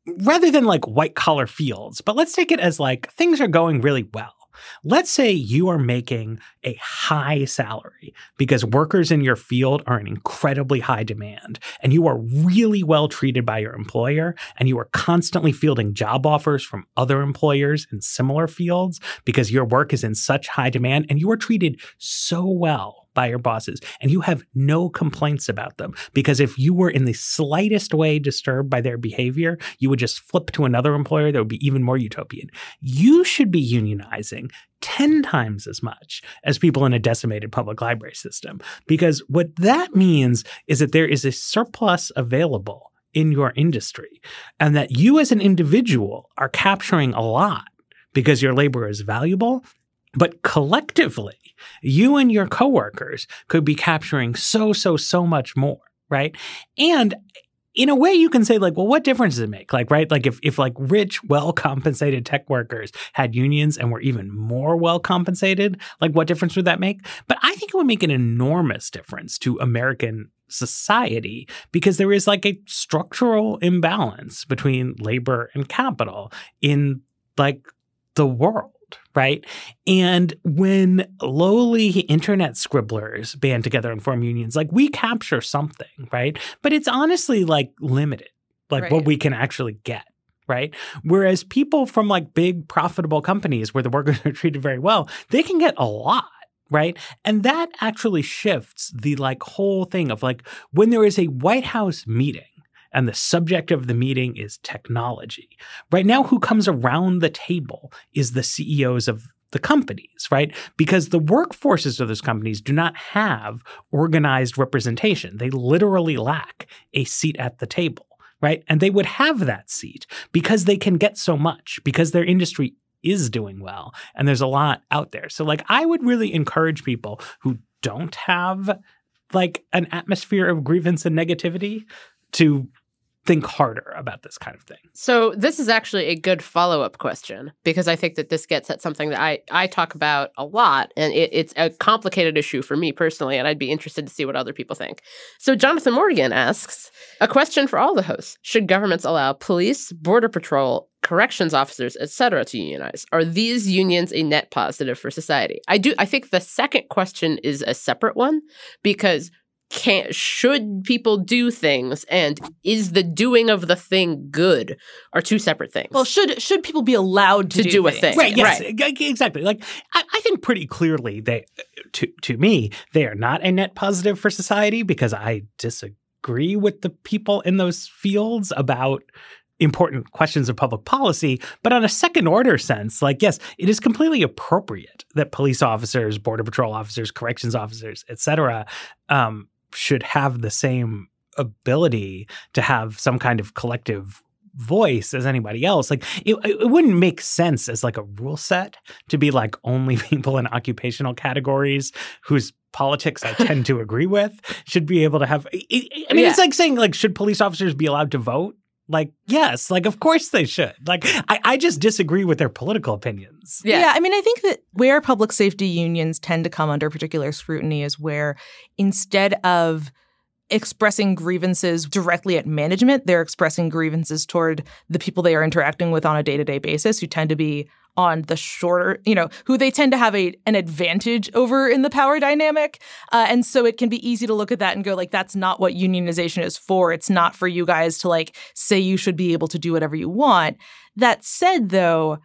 rather than like white collar fields, but let's take it as like things are going really well. Let's say you are making a high salary because workers in your field are in incredibly high demand and you are really well treated by your employer and you are constantly fielding job offers from other employers in similar fields because your work is in such high demand and you are treated so well by your bosses and you have no complaints about them because if you were in the slightest way disturbed by their behavior, you would just flip to another employer that would be even more utopian. You should be unionizing ten times as much as people in a decimated public library system because what that means is that there is a surplus available in your industry and that you as an individual are capturing a lot because your labor is valuable, but collectively, you and your coworkers could be capturing so, so, so much more, right? And in a way, you can say, like, well, what difference does it make? Like, right? Like, if, if like rich, well-compensated tech workers had unions and were even more well-compensated, like, what difference would that make? But I think it would make an enormous difference to American society because there is like a structural imbalance between labor and capital in like the world. Right. And when lowly internet scribblers band together and form unions, like we capture something. Right. But it's honestly like limited, like right. what we can actually get. Right. Whereas people from like big profitable companies where the workers are treated very well, they can get a lot. Right. And that actually shifts the like whole thing of like when there is a White House meeting. And the subject of the meeting is technology. Right now, who comes around the table is the C E Os of the companies, right? Because the workforces of those companies do not have organized representation. They literally lack a seat at the table, right? And they would have that seat because they can get so much, because their industry is doing well. And there's a lot out there. So like, I would really encourage people who don't have like an atmosphere of grievance and negativity to think harder about this kind of thing. So this is actually a good follow-up question because I think that this gets at something that I, I talk about a lot, and it, it's a complicated issue for me personally, and I'd be interested to see what other people think. So Jonathan Morgan asks, a question for all the hosts. Should governments allow police, border patrol, corrections officers, et cetera to unionize? Are these unions a net positive for society? I do. I think the second question is a separate one because Can should people do things and is the doing of the thing good are two separate things. Well, should should people be allowed to, to do, do a things? thing? Right, yes, right. Exactly. Like I, I think pretty clearly they to to me, they are not a net positive for society because I disagree with the people in those fields about important questions of public policy. But on a second order sense, like, yes, it is completely appropriate that police officers, border patrol officers, corrections officers, et cetera, um, should have the same ability to have some kind of collective voice as anybody else. Like it, it wouldn't make sense as like a rule set to be like only people in occupational categories whose politics I tend to agree with should be able to have. I mean, yeah. It's like saying like, should police officers be allowed to vote? Like, yes, like, of course they should. Like, I, I just disagree with their political opinions. Yeah. yeah, I mean, I think that where public safety unions tend to come under particular scrutiny is where instead of expressing grievances directly at management, they're expressing grievances toward the people they are interacting with on a day-to-day basis who tend to be on the shorter, you know, who they tend to have a an advantage over in the power dynamic. Uh, and so it can be easy to look at that and go like, that's not what unionization is for. It's not for you guys to like say you should be able to do whatever you want. That said, though,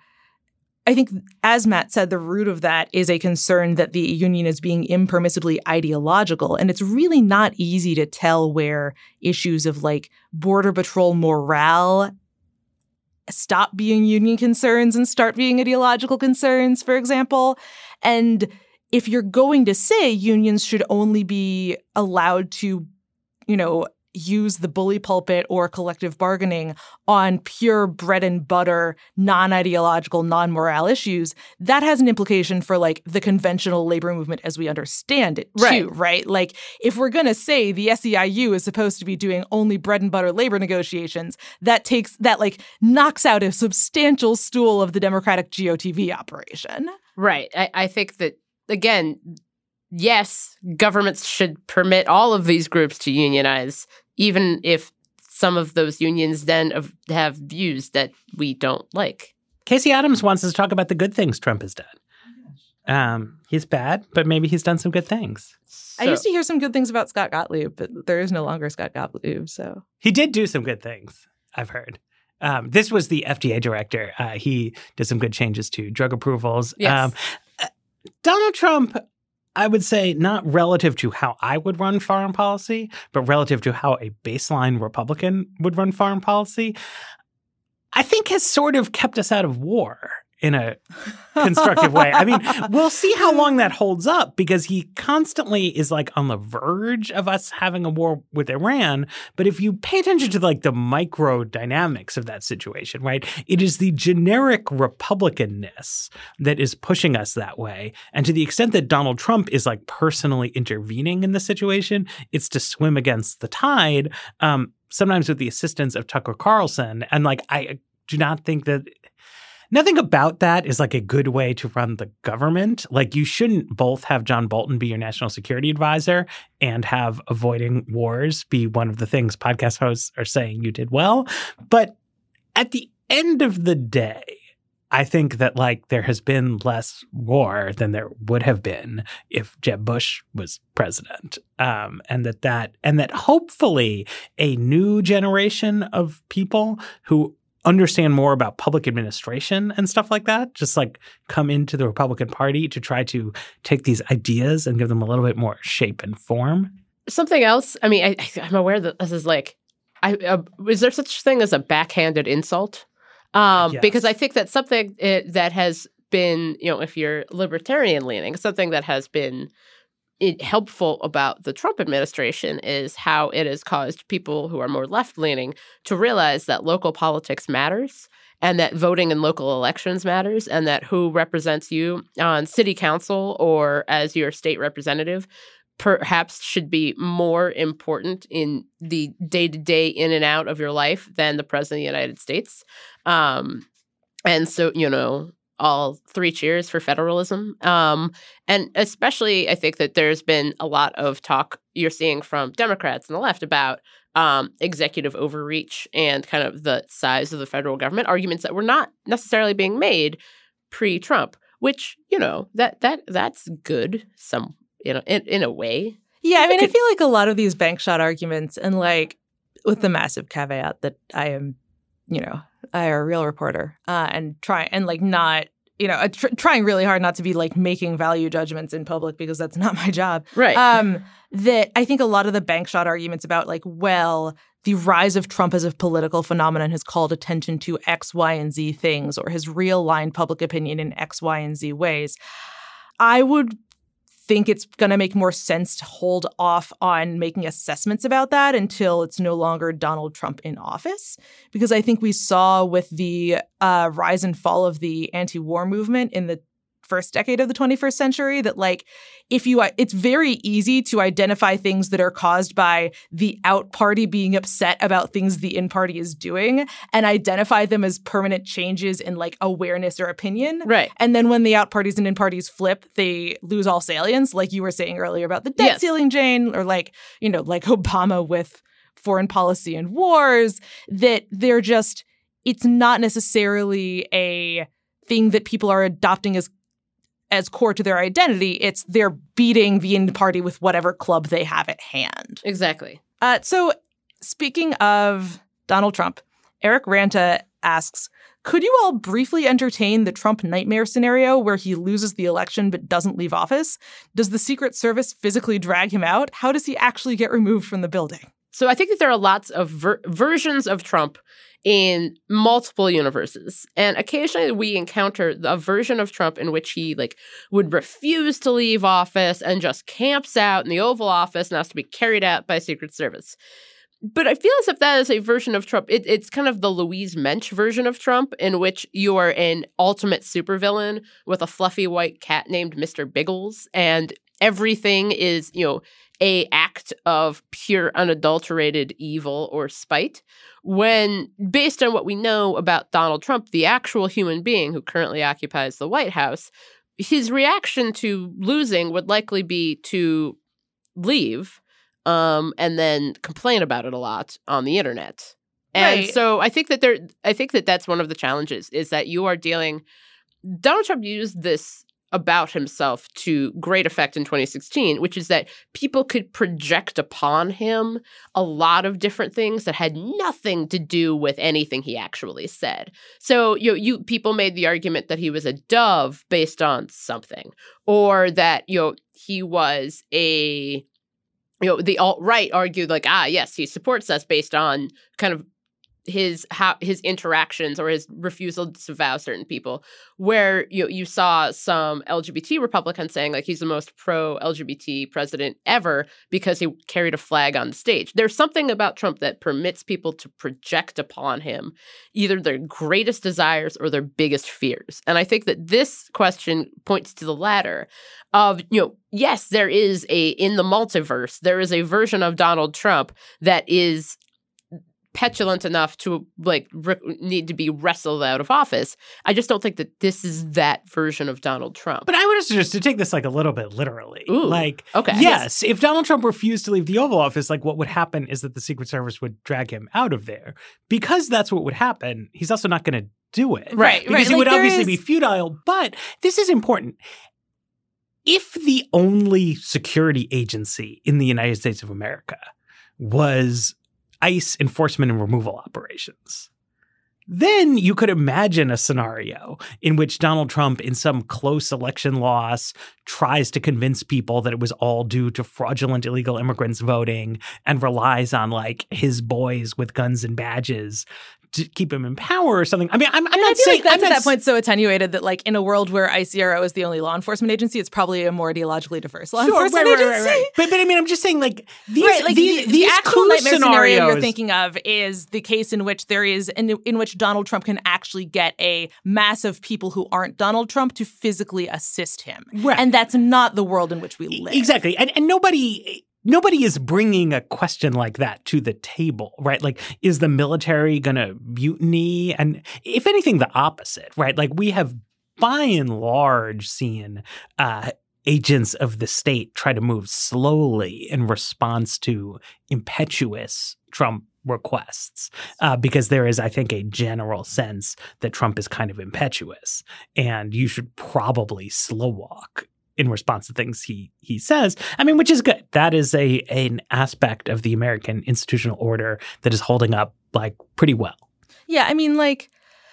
I think, as Matt said, the root of that is a concern that the union is being impermissibly ideological. And it's really not easy to tell where issues of like border patrol morale stop being union concerns and start being ideological concerns, for example. And if you're going to say unions should only be allowed to, you know, use the bully pulpit or collective bargaining on pure bread and butter, non-ideological, non-morale issues, that has an implication for like the conventional labor movement as we understand it too, right? right? Like if we're going to say the S E I U is supposed to be doing only bread and butter labor negotiations, that takes, that like knocks out a substantial stool of the Democratic G O T V operation. Right. I, I think that, again, yes, governments should permit all of these groups to unionize, even if some of those unions then have, have views that we don't like. Casey Adams wants us to talk about the good things Trump has done. Um, he's bad, but maybe he's done some good things. So, I used to hear some good things about Scott Gottlieb, but there is no longer Scott Gottlieb. So he did do some good things, I've heard. Um, this was the F D A director. Uh, he did some good changes to drug approvals. Yes. Um, uh, Donald Trump, I would say, not relative to how I would run foreign policy, but relative to how a baseline Republican would run foreign policy, I think has sort of kept us out of war in a constructive way. I mean, we'll see how long that holds up because he constantly is like on the verge of us having a war with Iran. But if you pay attention to like the micro dynamics of that situation, right, it is the generic Republicanness that is pushing us that way. And to the extent that Donald Trump is like personally intervening in the situation, it's to swim against the tide, um, sometimes with the assistance of Tucker Carlson. And like, I do not think that nothing about that is like a good way to run the government. Like you shouldn't both have John Bolton be your national security advisor and have avoiding wars be one of the things podcast hosts are saying you did well. But at the end of the day, I think that like there has been less war than there would have been if Jeb Bush was president. Um, and that that and that hopefully a new generation of people who understand more about public administration and stuff like that, just like come into the Republican Party to try to take these ideas and give them a little bit more shape and form. Something else, I mean, I, I'm aware that this is like, I, uh, is there such thing as a backhanded insult? Um, yes. Because I think that's something it, that has been, you know, if you're libertarian leaning, something that has been It, helpful about the Trump administration is how it has caused people who are more left-leaning to realize that local politics matters and that voting in local elections matters and that who represents you on city council or as your state representative perhaps should be more important in the day-to-day in and out of your life than the president of the United States. Um, and so, you know, all three cheers for federalism. Um, and especially, I think that there's been a lot of talk you're seeing from Democrats on the left about um, executive overreach and kind of the size of the federal government, arguments that were not necessarily being made pre-Trump, which, you know, that that that's good some, you know, in, in a way. Yeah, I mean, I feel like a lot of these bank shot arguments and like with the massive caveat that I am, you know, I am a real reporter uh, and try and like not, you know, tr- trying really hard not to be like making value judgments in public because that's not my job. Right. Um, that I think a lot of the bank shot arguments about like, well, the rise of Trump as a political phenomenon has called attention to X, Y, and Z things or has realigned public opinion in X, Y, and Z ways. I would think it's going to make more sense to hold off on making assessments about that until it's no longer Donald Trump in office. Because I think we saw with the uh, rise and fall of the anti-war movement in the first decade of the twenty-first century that like if you it's very easy to identify things that are caused by the out party being upset about things the in party is doing and identify them as permanent changes in like awareness or opinion. Right. And then when the out parties and in parties flip, they lose all salience, like you were saying earlier about the debt yes. ceiling, Jane, or like, you know, like Obama with foreign policy and wars, that they're just, it's not necessarily a thing that people are adopting as as core to their identity. It's they're beating the in party with whatever club they have at hand. Exactly. Uh, so speaking of Donald Trump, Eric Ranta asks, could you all briefly entertain the Trump nightmare scenario where he loses the election but doesn't leave office? Does the Secret Service physically drag him out? How does he actually get removed from the building? So I think that there are lots of ver- versions of Trump in multiple universes. And occasionally we encounter a version of Trump in which he like would refuse to leave office and just camps out in the Oval Office and has to be carried out by Secret Service. But I feel as if that is a version of Trump. It, it's kind of the Louise Mensch version of Trump in which you are an ultimate supervillain with a fluffy white cat named Mister Biggles. And everything is, you know, a act of pure unadulterated evil or spite, when based on what we know about Donald Trump, the actual human being who currently occupies the White House, his reaction to losing would likely be to leave um, and then complain about it a lot on the internet. And Right. so I think that there, I think that that's one of the challenges is that you are dealing. Donald Trump used this about himself to great effect in twenty sixteen, which is that people could project upon him a lot of different things that had nothing to do with anything he actually said. So you know, you people made the argument that he was a dove based on something, or that you know he was a you know the alt-right argued like ah yes he supports us based on kind of his how his interactions or his refusal to disavow certain people, where you you saw some L G B T Republicans saying like he's the most pro-L G B T president ever because he carried a flag on the stage. There's something about Trump that permits people to project upon him either their greatest desires or their biggest fears. And I think that this question points to the latter of, you know, yes, there is a, in the multiverse, there is a version of Donald Trump that is petulant enough to like re- need to be wrestled out of office. I just don't think that this is that version of Donald Trump. But I would suggest to take this like a little bit literally. Ooh, like, okay. yes, if Donald Trump refused to leave the Oval Office, like what would happen is that the Secret Service would drag him out of there. Because that's what would happen, he's also not going to do it. Right, Because right. he Like, would there obviously is- be futile. But this is important. If the only security agency in the United States of America was ICE enforcement and removal operations, then you could imagine a scenario in which Donald Trump, in some close election loss, tries to convince people that it was all due to fraudulent illegal immigrants voting and relies on like his boys with guns and badges to keep him in power or something. I mean, I'm, I'm I not feel saying like that's I'm at not that point so attenuated that, like, in a world where I C R O is the only law enforcement agency, it's probably a more ideologically diverse law Sure, enforcement right, right, agency. right, right. But, but I mean, I'm just saying, like, these, Right, like these, the, these the actual coup nightmare scenario you're scenarios- thinking of is the case in which there is in, in which Donald Trump can actually get a mass of people who aren't Donald Trump to physically assist him, Right. and that's not the world in which we live. Exactly. And, and nobody nobody is bringing a question like that to the table, right? Like, is the military going to mutiny? And if anything, the opposite, right? Like, we have by and large seen uh, agents of the state try to move slowly in response to impetuous Trump requests, uh, because there is, I think, a general sense that Trump is kind of impetuous and you should probably slow walk in response to things he he says. I mean, which is good. That is a an aspect of the American institutional order that is holding up like pretty well. Yeah, I mean, like,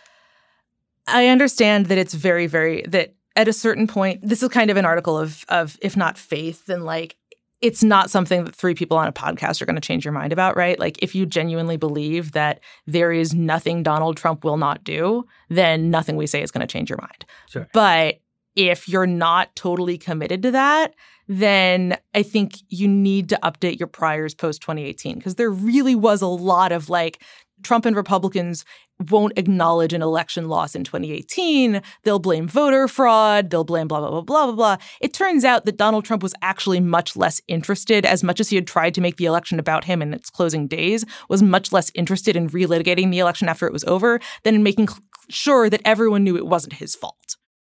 I understand that it's very, very that at a certain point, this is kind of an article of of if not faith, then like it's not something that three people on a podcast are going to change your mind about, right? Like, if you genuinely believe that there is nothing Donald Trump will not do, then nothing we say is going to change your mind. Sure. But if you're not totally committed to that, then I think you need to update your priors post twenty eighteen, because there really was a lot of like Trump and Republicans won't acknowledge an election loss in twenty eighteen. They'll blame voter fraud. They'll blame blah, blah, blah, blah, blah, blah. It turns out that Donald Trump was actually much less interested, as much as he had tried to make the election about him in its closing days, was much less interested in relitigating the election after it was over than in making cl- sure that everyone knew it wasn't his fault.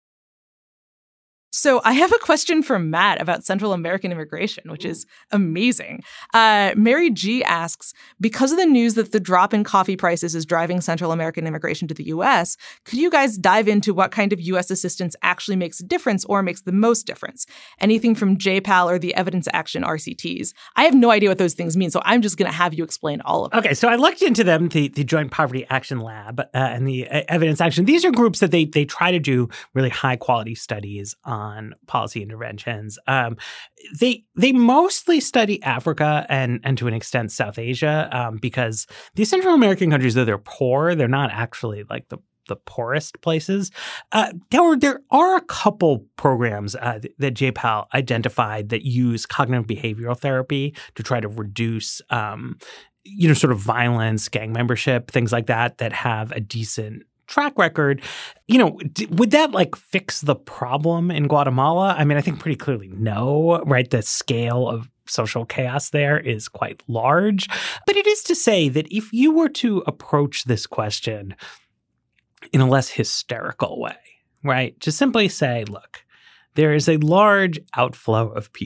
So I have a question for Matt about Central American immigration, which is amazing. Uh, Mary G asks, because of the news that the drop in coffee prices is driving Central American immigration to the U S, could you guys dive into what kind of U S assistance actually makes a difference or makes the most difference? Anything from J PAL or the Evidence Action R C Ts? I have no idea what those things mean, so I'm just going to have you explain all of it. Okay, so I looked into them, the, the Joint Poverty Action Lab uh, and the uh, Evidence Action. These are groups that they they try to do really high quality studies on on policy interventions. Um, they they mostly study Africa and and to an extent South Asia, um, because these Central American countries, though they're poor, they're not actually like the the poorest places. Uh, there were there are a couple programs uh, that J PAL identified that use cognitive behavioral therapy to try to reduce um, you know, sort of violence, gang membership, things like that, that have a decent track record. You know, d- would that like fix the problem in Guatemala? I mean, I think pretty clearly no, right? The scale of social chaos there is quite large. But it is to say that if you were to approach this question in a less hysterical way, right? Just simply say, look, there is a large outflow of people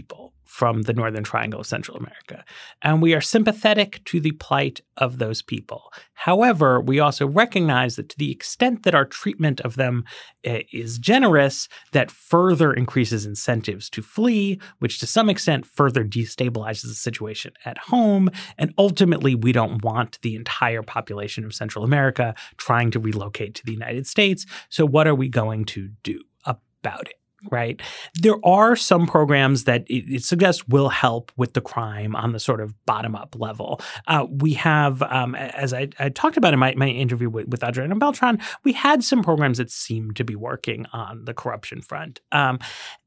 from the Northern Triangle of Central America. And we are sympathetic to the plight of those people. However, we also recognize that to the extent that our treatment of them uh, is generous, that further increases incentives to flee, which to some extent further destabilizes the situation at home. And ultimately, we don't want the entire population of Central America trying to relocate to the United States. So what are we going to do about it? Right. There are some programs that it, it suggests will help with the crime on the sort of bottom up level. Uh, we have, um, as I, I talked about in my, my interview with, with Adriana Beltran, we had some programs that seem to be working on the corruption front. Um,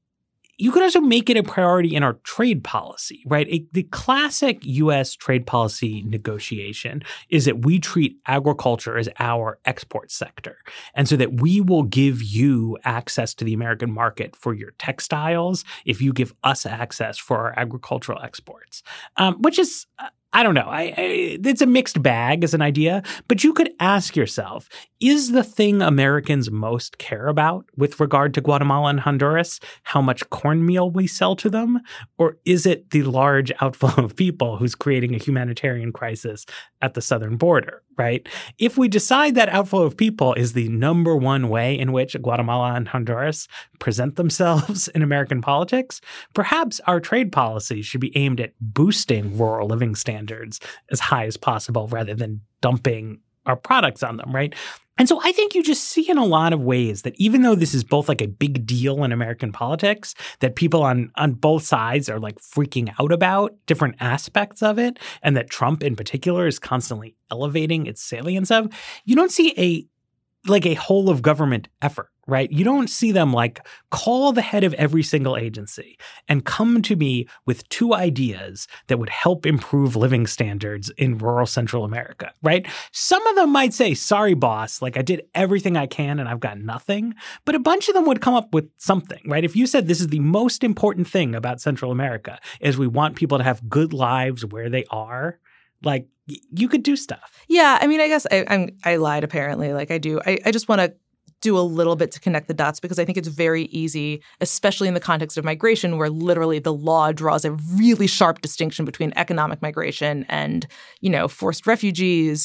You could also make it a priority in our trade policy, right? A, the classic U S trade policy negotiation is that we treat agriculture as our export sector. And so that we will give you access to the American market for your textiles if you give us access for our agricultural exports, um, which is uh, I don't know. I, I, it's a mixed bag as an idea, but you could ask yourself, is the thing Americans most care about with regard to Guatemala and Honduras how much cornmeal we sell to them? Or is it the large outflow of people who's creating a humanitarian crisis at the southern border, right? If we decide that outflow of people is the number one way in which Guatemala and Honduras present themselves in American politics, perhaps our trade policy should be aimed at boosting rural living standards as high as possible rather than dumping our products on them, right? And so I think you just see in a lot of ways that even though this is both like a big deal in American politics, that people on, on both sides are like freaking out about different aspects of it, and that Trump in particular is constantly elevating its salience of, you don't see a like a whole of government effort, right? You don't see them like call the head of every single agency and come to me with two ideas that would help improve living standards in rural Central America, right? Some of them might say, sorry, boss, like I did everything I can and I've got nothing. But a bunch of them would come up with something, right? If you said this is the most important thing about Central America is we want people to have good lives where they are, like you could do stuff. Yeah, I mean, I guess I I'm, I lied apparently. Like I do. I, I just want to do a little bit to connect the dots because I think it's very easy, especially in the context of migration, where literally the law draws a really sharp distinction between economic migration and, you know, forced refugees,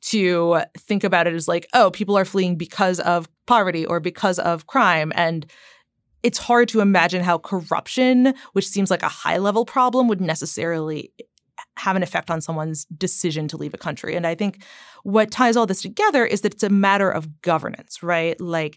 to think about it as like, oh, people are fleeing because of poverty or because of crime. And it's hard to imagine how corruption, which seems like a high-level problem, would necessarily have an effect on someone's decision to leave a country. And I think what ties all this together is that it's a matter of governance, right? Like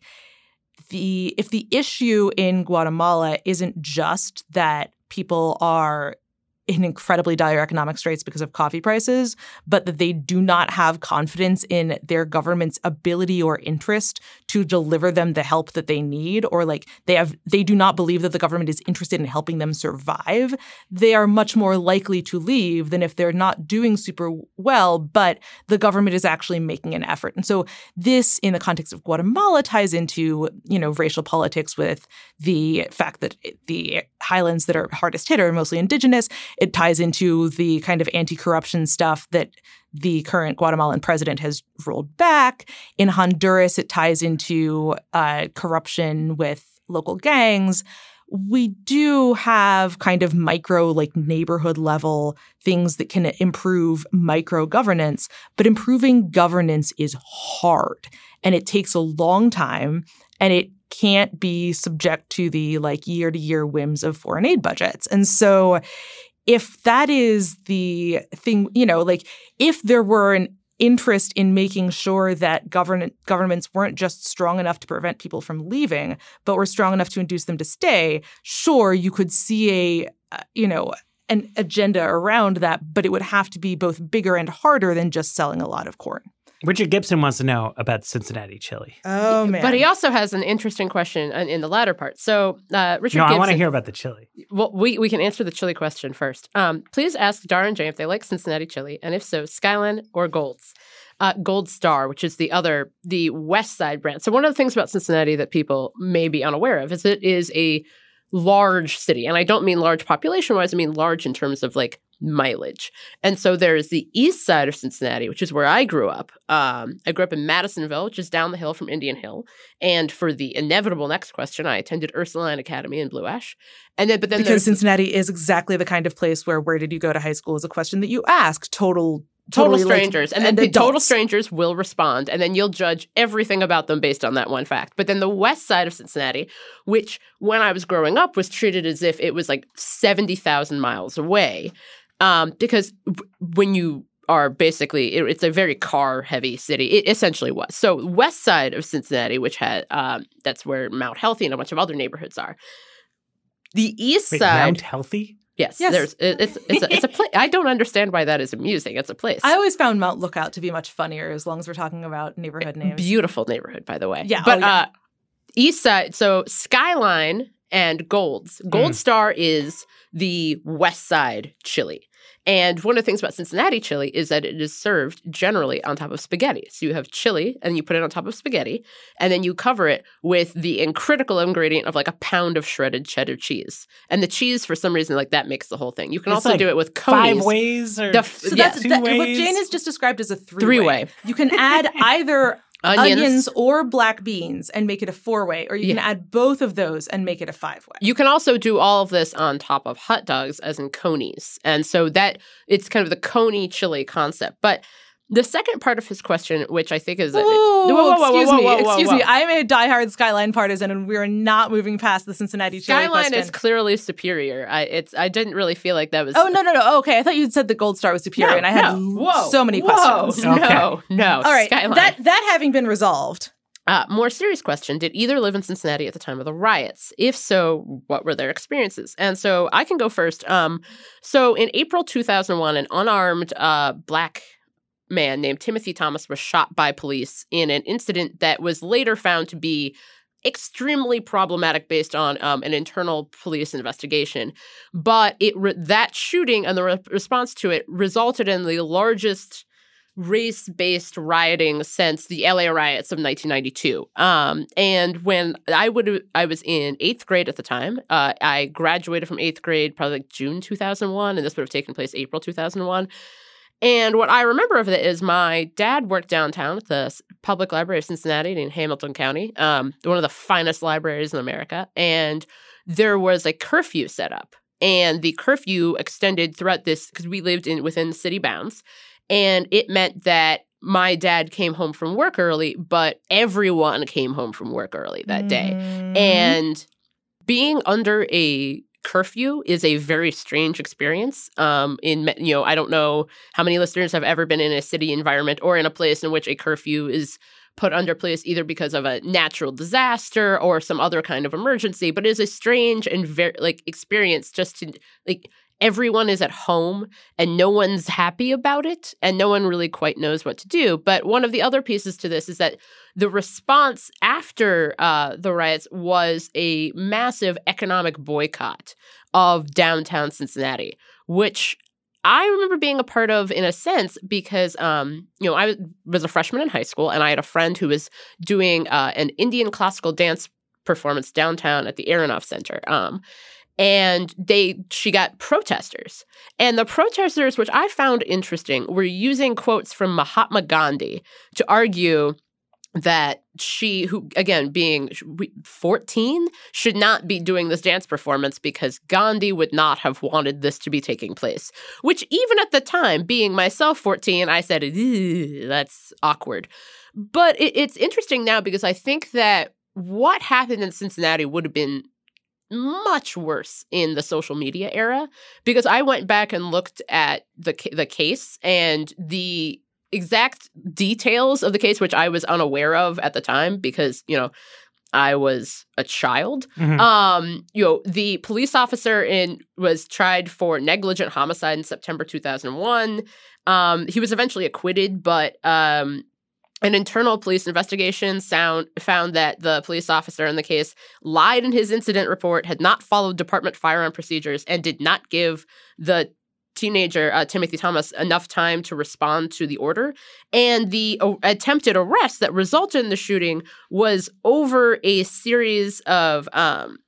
the if the issue in Guatemala isn't just that people are in incredibly dire economic straits because of coffee prices, but that they do not have confidence in their government's ability or interest to deliver them the help that they need, or like they have they do not believe that the government is interested in helping them survive, they are much more likely to leave than if they're not doing super well, but the government is actually making an effort. And so this, in the context of Guatemala, ties into, you know, racial politics with the fact that the highlands that are hardest hit are mostly indigenous. It ties into the kind of anti-corruption stuff that the current Guatemalan president has rolled back. In Honduras, it ties into uh, corruption with local gangs. We do have kind of micro, like neighborhood level things that can improve micro governance, but improving governance is hard and it takes a long time, and it can't be subject to the like year to year whims of foreign aid budgets. And so if that is the thing, you know, like if there were an interest in making sure that govern- governments weren't just strong enough to prevent people from leaving, but were strong enough to induce them to stay, sure, you could see a, uh, you know, an agenda around that, but it would have to be both bigger and harder than just selling a lot of corn. Richard Gibson wants to know about Cincinnati chili. Oh, man. But he also has an interesting question in, in the latter part. So, uh, Richard No, Gibson, I want to hear about the chili. Well, we, we can answer the chili question first. Um, please ask Dara and Jay if they like Cincinnati chili, and if so, Skyline or Gold's. Uh, Gold Star, which is the other, the West Side brand. So one of the things about Cincinnati that people may be unaware of is it is a large city. And I don't mean large population-wise, I mean large in terms of like mileage. And so there's the east side of Cincinnati, which is where I grew up. Um, I grew up in Madisonville, which is down the hill from Indian Hill. And for the inevitable next question, I attended Ursuline Academy in Blue Ash. And then, but then because Cincinnati is exactly the kind of place where where did you go to high school is a question that you ask total Total totally strangers. Like, and then and the adults. total strangers will respond, and then you'll judge everything about them based on that one fact. But then the west side of Cincinnati, which when I was growing up was treated as if it was like seventy thousand miles away, um, because w- when you are basically, it, it's a very car-heavy city. It essentially was. So west side of Cincinnati, which had, um, that's where Mount Healthy and a bunch of other neighborhoods are. The east Wait, side. Mount Healthy? Yes, Yes. there's it, it's it's a, it's a place. I don't understand why that is amusing. It's a place. I always found Mount Lookout to be much funnier as long as we're talking about neighborhood names. Beautiful neighborhood, by the way. Yeah, but oh, yeah. uh, east side. So Skyline and Gold's. Gold Mm. Star is the west side chili. And one of the things about Cincinnati chili is that it is served generally on top of spaghetti. So you have chili and you put it on top of spaghetti, and then you cover it with the critical ingredient of like a pound of shredded cheddar cheese. And the cheese, for some reason, like that makes the whole thing. You can It's also like do it with Five conies. ways or The f- So Yeah, that's two that, what ways? Jane has just described as a three-way. Three-way. You can add either Onions. onions or black beans and make it a four-way, or you can Yeah. add both of those and make it a five-way. You can also do all of this on top of hot dogs, as in conies. And so that it's kind of the coney chili concept. But the second part of his question, which I think is that Whoa, Whoa, whoa, whoa, excuse whoa, me, whoa, whoa, excuse whoa. me. I am a diehard Skyline partisan, and we are not moving past the Cincinnati chili Skyline question. is clearly superior. I it's I didn't really feel like that was. Oh no no no! Oh, okay, I thought you said the Gold Star was superior, No, and I had no. Whoa, so many whoa, questions. No, Okay. no. All right, Skyline. that that having been resolved, Uh, more serious question. Did either live in Cincinnati at the time of the riots? If so, what were their experiences? And so I can go first. Um, so in April two thousand one, an unarmed uh, black man named Timothy Thomas was shot by police in an incident that was later found to be extremely problematic based on um, an internal police investigation. But it re- that shooting and the re- response to it resulted in the largest race-based rioting since the L A riots of nineteen ninety-two. Um, and when I would, I was in eighth grade at the time. Uh, I graduated from eighth grade probably like June two thousand one, and this would have taken place April two thousand one. And what I remember of it is my dad worked downtown at the Public Library of Cincinnati in Hamilton County, um, one of the finest libraries in America. And there was a curfew set up, and the curfew extended throughout this because we lived in within city bounds. And it meant that my dad came home from work early, but everyone came home from work early that day. Mm. And being under a curfew is a very strange experience. Um, in you know, I don't know how many listeners have ever been in a city environment or in a place in which a curfew is put under place either because of a natural disaster or some other kind of emergency. But it is a strange and very like experience just to like. Everyone is at home and no one's happy about it and no one really quite knows what to do. But one of the other pieces to this is that the response after uh, the riots was a massive economic boycott of downtown Cincinnati, which I remember being a part of in a sense because, um, you know, I was a freshman in high school and I had a friend who was doing uh, an Indian classical dance performance downtown at the Aronoff Center. Um, And they, she got protesters. And the protesters, which I found interesting, were using quotes from Mahatma Gandhi to argue that she, who, again, being fourteen, should not be doing this dance performance because Gandhi would not have wanted this to be taking place. Which even at the time, being myself fourteen, I said, that's awkward. But it, it's interesting now because I think that what happened in Cincinnati would have been much worse in the social media era because I went back and looked at the the case and the exact details of the case, which I was unaware of at the time because, you know, I was a child. Mhm. Um, you know, the police officer in was tried for negligent homicide in September two thousand one. Um, he was eventually acquitted, but um an internal police investigation sound, found that the police officer in the case lied in his incident report, had not followed department firearm procedures, and did not give the teenager, uh, Timothy Thomas, enough time to respond to the order. And the uh, attempted arrest that resulted in the shooting was over a series of um,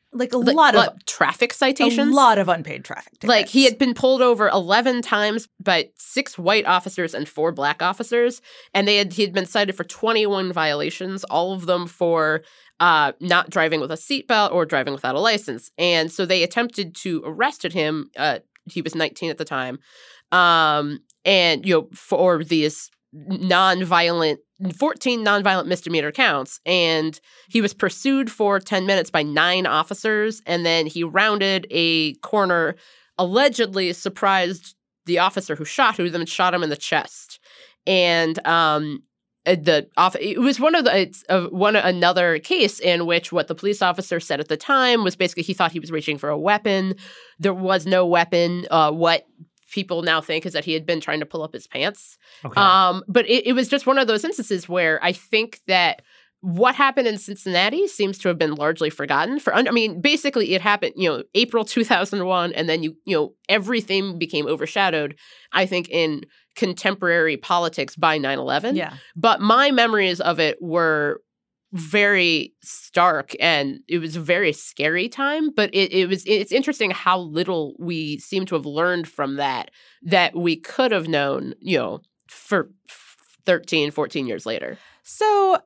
like a like, lot of like, traffic citations. A lot of unpaid traffic tickets. Like he had been pulled over eleven times by six white officers and four black officers, and they had he had been cited for twenty-one violations, all of them for uh, not driving with a seatbelt or driving without a license. And so they attempted to arrest him. Uh, he was nineteen at the time, um, and you know for these nonviolent, fourteen nonviolent misdemeanor counts, and he was pursued for ten minutes by nine officers, and then he rounded a corner, allegedly surprised the officer who shot who then shot him in the chest. And um, the off it was one of the it's uh, one another case in which what the police officer said at the time was basically he thought he was reaching for a weapon. There was no weapon. Uh, what people now think is that he had been trying to pull up his pants. Okay. Um, but it, it was just one of those instances where I think that what happened in Cincinnati seems to have been largely forgotten. For I mean, basically it happened, you know, April two thousand one, and then you you know everything became overshadowed, I think, in contemporary politics by nine eleven. Yeah. But my memories of it were very stark, and it was a very scary time. But it, it was it's interesting how little we seem to have learned from that that we could have known, you know, for thirteen, fourteen years later. So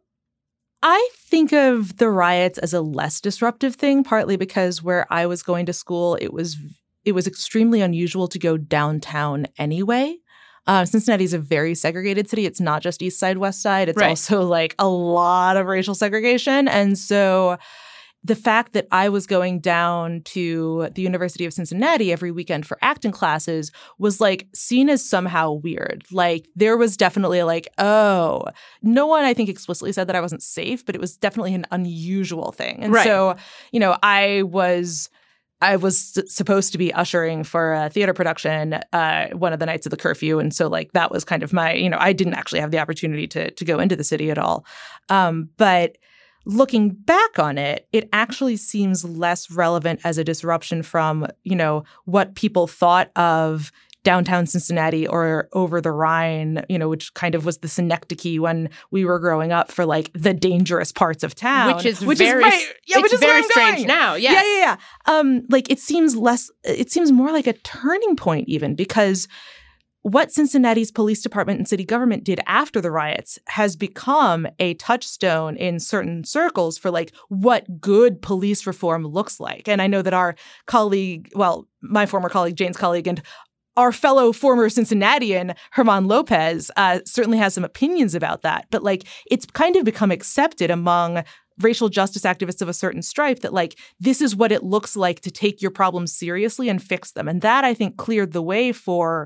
I think of the riots as a less disruptive thing, partly because where I was going to school, it was it was extremely unusual to go downtown anyway. Uh, Cincinnati is a very segregated city. It's not just East Side, West Side. It's right. also like a lot of racial segregation. And so the fact that I was going down to the University of Cincinnati every weekend for acting classes was like seen as somehow weird. Like there was definitely like, oh, no one I think explicitly said that I wasn't safe, but it was definitely an unusual thing. And right. so, you know, I was I was supposed to be ushering for a theater production uh, one of the nights of the curfew. And so like that was kind of my, you know, I didn't actually have the opportunity to to go into the city at all. Um, but looking back on it, it actually seems less relevant as a disruption from, you know, what people thought of downtown Cincinnati or over the Rhine, you know, which kind of was the synecdoche when we were growing up for like the dangerous parts of town. Which is which very, is right, yeah, which which is is very strange going. now. Yes. Yeah, yeah, yeah. Um, like it seems less, it seems more like a turning point even because what Cincinnati's police department and city government did after the riots has become a touchstone in certain circles for like what good police reform looks like. And I know that our colleague, well, my former colleague, Jane's colleague, and our fellow former Cincinnatian, Herman Lopez, uh, certainly has some opinions about that. But like it's kind of become accepted among racial justice activists of a certain stripe that like this is what it looks like to take your problems seriously and fix them. And that, I think, cleared the way for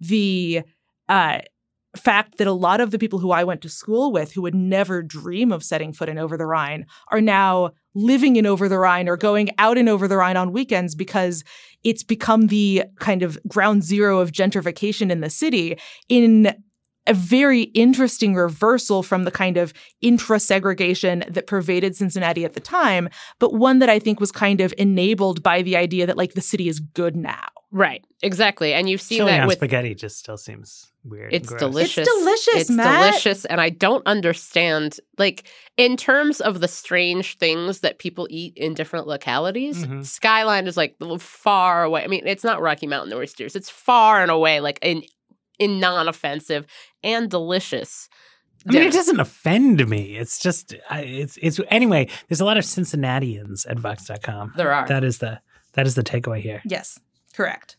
the uh, fact that a lot of the people who I went to school with who would never dream of setting foot in Over the Rhine are now living in Over the Rhine or going out in Over the Rhine on weekends because it's become the kind of ground zero of gentrification in the city in a very interesting reversal from the kind of intra-segregation that pervaded Cincinnati at the time, but one that I think was kind of enabled by the idea that like the city is good now. Right, exactly. And you've seen Chili that on with spaghetti just still seems weird. It's and gross. delicious. It's delicious, It's Matt. delicious. And I don't understand, like, in terms of the strange things that people eat in different localities, Mhm. Skyline is like far away. I mean, it's not Rocky Mountain oysters. It's far and away, like, in, in non-offensive and delicious. I mean, dinner. it doesn't offend me. It's just, I- it's, it's, anyway, there's a lot of Cincinnatians at Vox dot com. There are. That is the, that is the takeaway here. Yes, correct.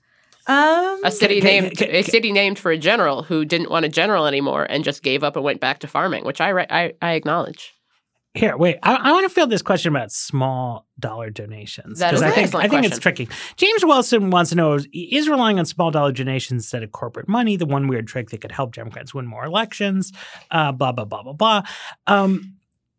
Um, A city Can- can- named can- a can- city named for a general who didn't want a general anymore and just gave up and went back to farming, which I re- I, I acknowledge. Here, wait. I, I want to field this question about small dollar donations. That is 'cause I an think excellent I think it's question. tricky. James Wilson wants to know: is relying on small dollar donations instead of corporate money the one weird trick that could help Democrats win more elections? Uh, blah blah blah blah blah. Um,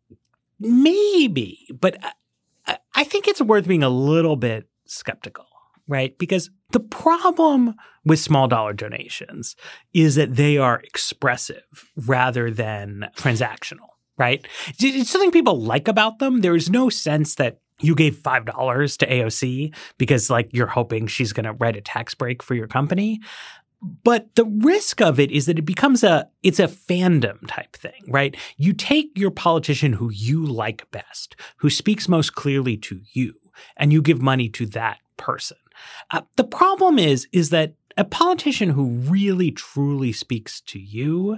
maybe, but I, I think it's worth being a little bit skeptical, right? Because the problem with small dollar donations is that they are expressive rather than transactional. Right? It's something people like about them. There is no sense that you gave five dollars to A O C because like you're hoping she's going to write a tax break for your company. But the risk of it is that it becomes a it's a fandom type thing, right? You take your politician who you like best, who speaks most clearly to you, and you give money to that person. Uh, the problem is, is that a politician who really truly speaks to you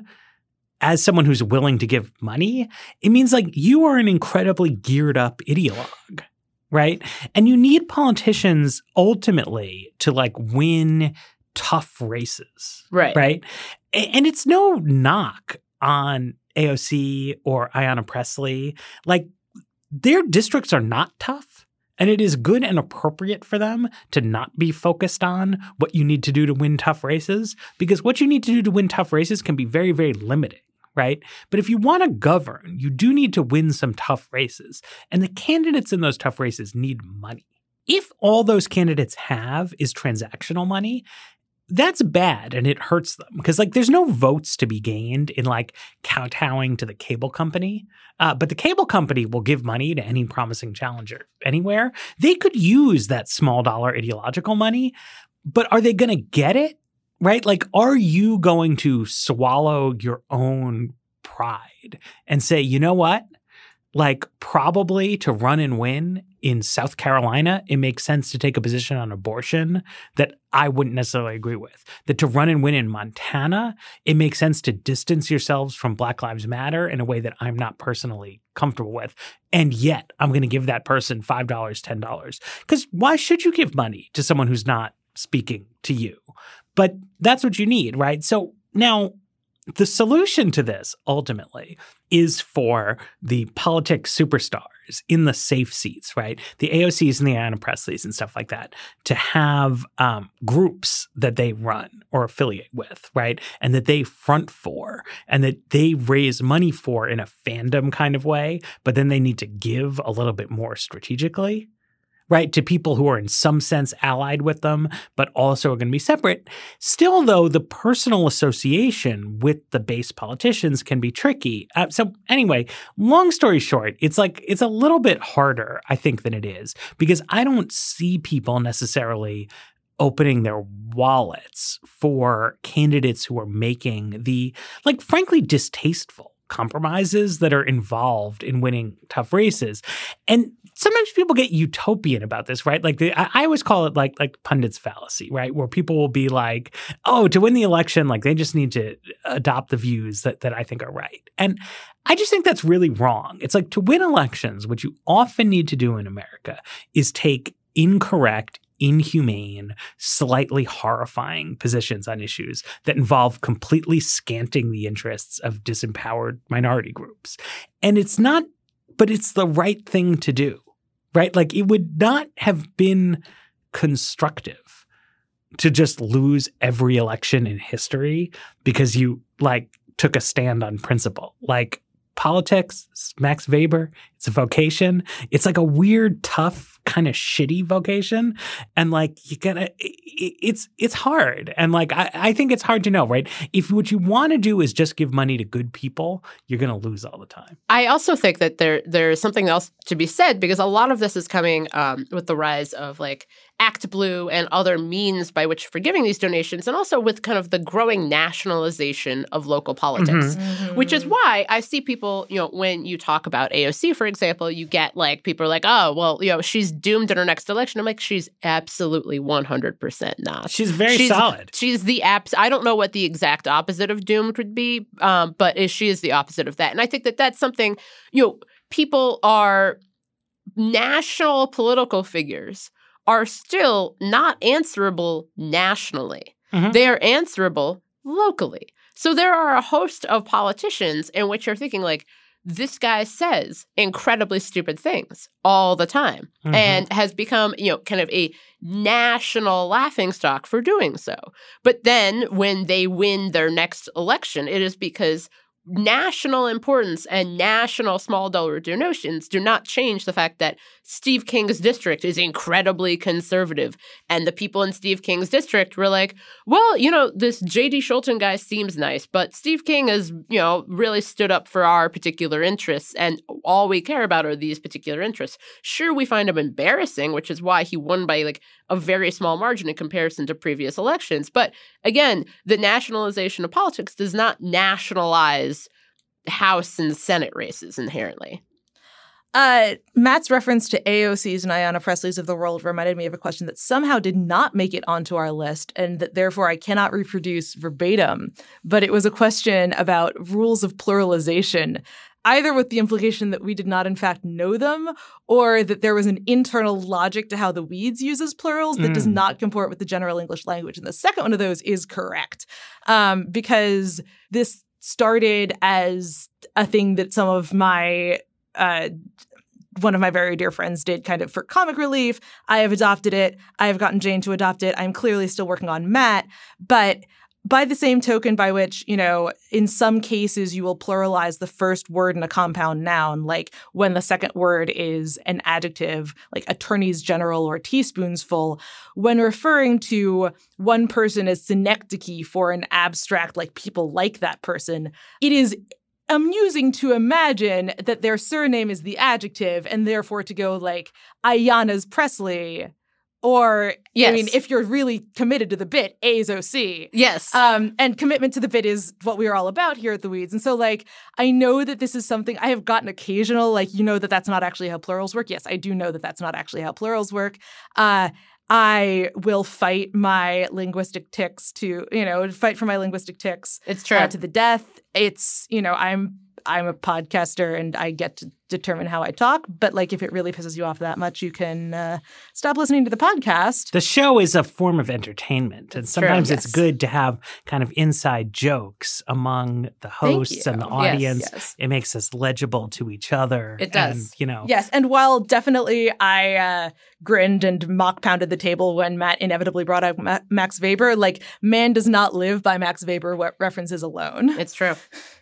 as someone who's willing to give money, it means like you are an incredibly geared up ideologue, right? And you need politicians ultimately to like win tough races, Right. Right. And it's no knock on A O C or Ayanna Pressley. Like their districts are not tough. And it is good and appropriate for them to not be focused on what you need to do to win tough races, because what you need to do to win tough races can be very, very limiting, right? But if you want to govern, you do need to win some tough races. And the candidates in those tough races need money. If all those candidates have is transactional money, that's bad and it hurts them because like there's no votes to be gained in like kowtowing to the cable company. Uh, but the cable company will give money to any promising challenger anywhere. They could use that small dollar ideological money, but are they going to get it? Right? Like, are you going to swallow your own pride and say, you know what? Like probably to run and win in South Carolina, it makes sense to take a position on abortion that I wouldn't necessarily agree with. That to run and win in Montana, it makes sense to distance yourselves from Black Lives Matter in a way that I'm not personally comfortable with. And yet I'm going to give that person five dollars, ten dollars. Because why should you give money to someone who's not speaking to you? But that's what you need, right? So now the solution to this ultimately is for the politics superstars in the safe seats, right? The A O Cs and the Ayanna Presleys and stuff like that, to have um, groups that they run or affiliate with, right? And that they front for and that they raise money for in a fandom kind of way, but then they need to give a little bit more strategically, right, to people who are in some sense allied with them, but also are going to be separate. Still, though, the personal association with the base politicians can be tricky. Uh, so anyway, long story short, it's like it's a little bit harder, I think, than it is, because I don't see people necessarily opening their wallets for candidates who are making the, like, frankly, distasteful compromises that are involved in winning tough races. And sometimes people get utopian about this, right? Like the, I, I always call it like like pundits fallacy, right? Where people will be like, oh, to win the election, like they just need to adopt the views that that I think are right. And I just think that's really wrong. It's like to win elections, what you often need to do in America is take incorrect, inhumane, slightly horrifying positions on issues that involve completely scanting the interests of disempowered minority groups. And it's not, but it's the right thing to do, right? Like it would not have been constructive to just lose every election in history because you like took a stand on principle. Like politics, Max Weber, it's a vocation. It's like a weird, tough, kind of shitty vocation. And like, you gotta, it's, it's hard. And like, I, I think it's hard to know, right? If what you want to do is just give money to good people, you're going to lose all the time. I also think that there there's something else to be said because a lot of this is coming um, with the rise of like Act Blue and other means by which for giving these donations, and also with kind of the growing nationalization of local politics, Mm-hmm. which is why I see people, you know, when you talk about A O C, for example, you get like people are like, oh, well, you know, she's doomed in her next election. I'm like, she's absolutely one hundred percent not. She's very she's, solid. She's the abs. I don't know what the exact opposite of doomed would be, um, but is, she is the opposite of that. And I think that that's something, you know, people are national political figures are still not answerable nationally. Mm-hmm. They are answerable locally. So there are a host of politicians in which you're thinking like, this guy says incredibly stupid things all the time Mm-hmm. and has become, you know, kind of a national laughingstock for doing so. But then when they win their next election, it is because national importance and national small dollar donations do not change the fact that Steve King's district is incredibly conservative. And the people in Steve King's district were like, well, you know, this J D Scholten guy seems nice, but Steve King has, you know, really stood up for our particular interests. And all we care about are these particular interests. Sure, we find him embarrassing, which is why he won by like a very small margin in comparison to previous elections. But again, the nationalization of politics does not nationalize House and Senate races inherently. Uh, Matt's reference to A O Cs and Ayanna Presley's of the world reminded me of a question that somehow did not make it onto our list and that therefore I cannot reproduce verbatim. But it was a question about rules of pluralization, either with the implication that we did not in fact know them or that there was an internal logic to how the Weeds uses plurals that mm. does not comport with the general English language. And the second one of those is correct um, because this started as a thing that some of my Uh, one of my very dear friends did kind of for comic relief. I have adopted it. I have gotten Jane to adopt it. I'm clearly still working on Matt. But by the same token by which, you know, in some cases you will pluralize the first word in a compound noun, like when the second word is an adjective, like attorneys general or teaspoonsful, when referring to one person as synecdoche for an abstract, like people like that person, it is amusing to imagine that their surname is the adjective and therefore to go like Ayanna's Presley or, yes. I mean, if you're really committed to the bit, A's O C. Yes. Um, and commitment to the bit is what we're all about here at The Weeds. And so, like, I know that this is something I have gotten occasional, like, you know that that's not actually how plurals work. Yes, I do know that that's not actually how plurals work. Uh, I will fight my linguistic tics to, you know, fight for my linguistic tics. It's true. Uh, to the death. It's, you know, I'm I'm a podcaster and I get to determine how I talk. But like, if it really pisses you off that much, you can uh, stop listening to the podcast. The show is a form of entertainment. And sometimes True, it's yes. good to have kind of inside jokes among the hosts and the audience. Yes, yes. It makes us legible to each other. It does. And, you know. Yes. And while definitely I uh, grinned and mock pounded the table when Matt inevitably brought up Ma- Max Weber, like, man does not live by Max Weber what references alone. It's true.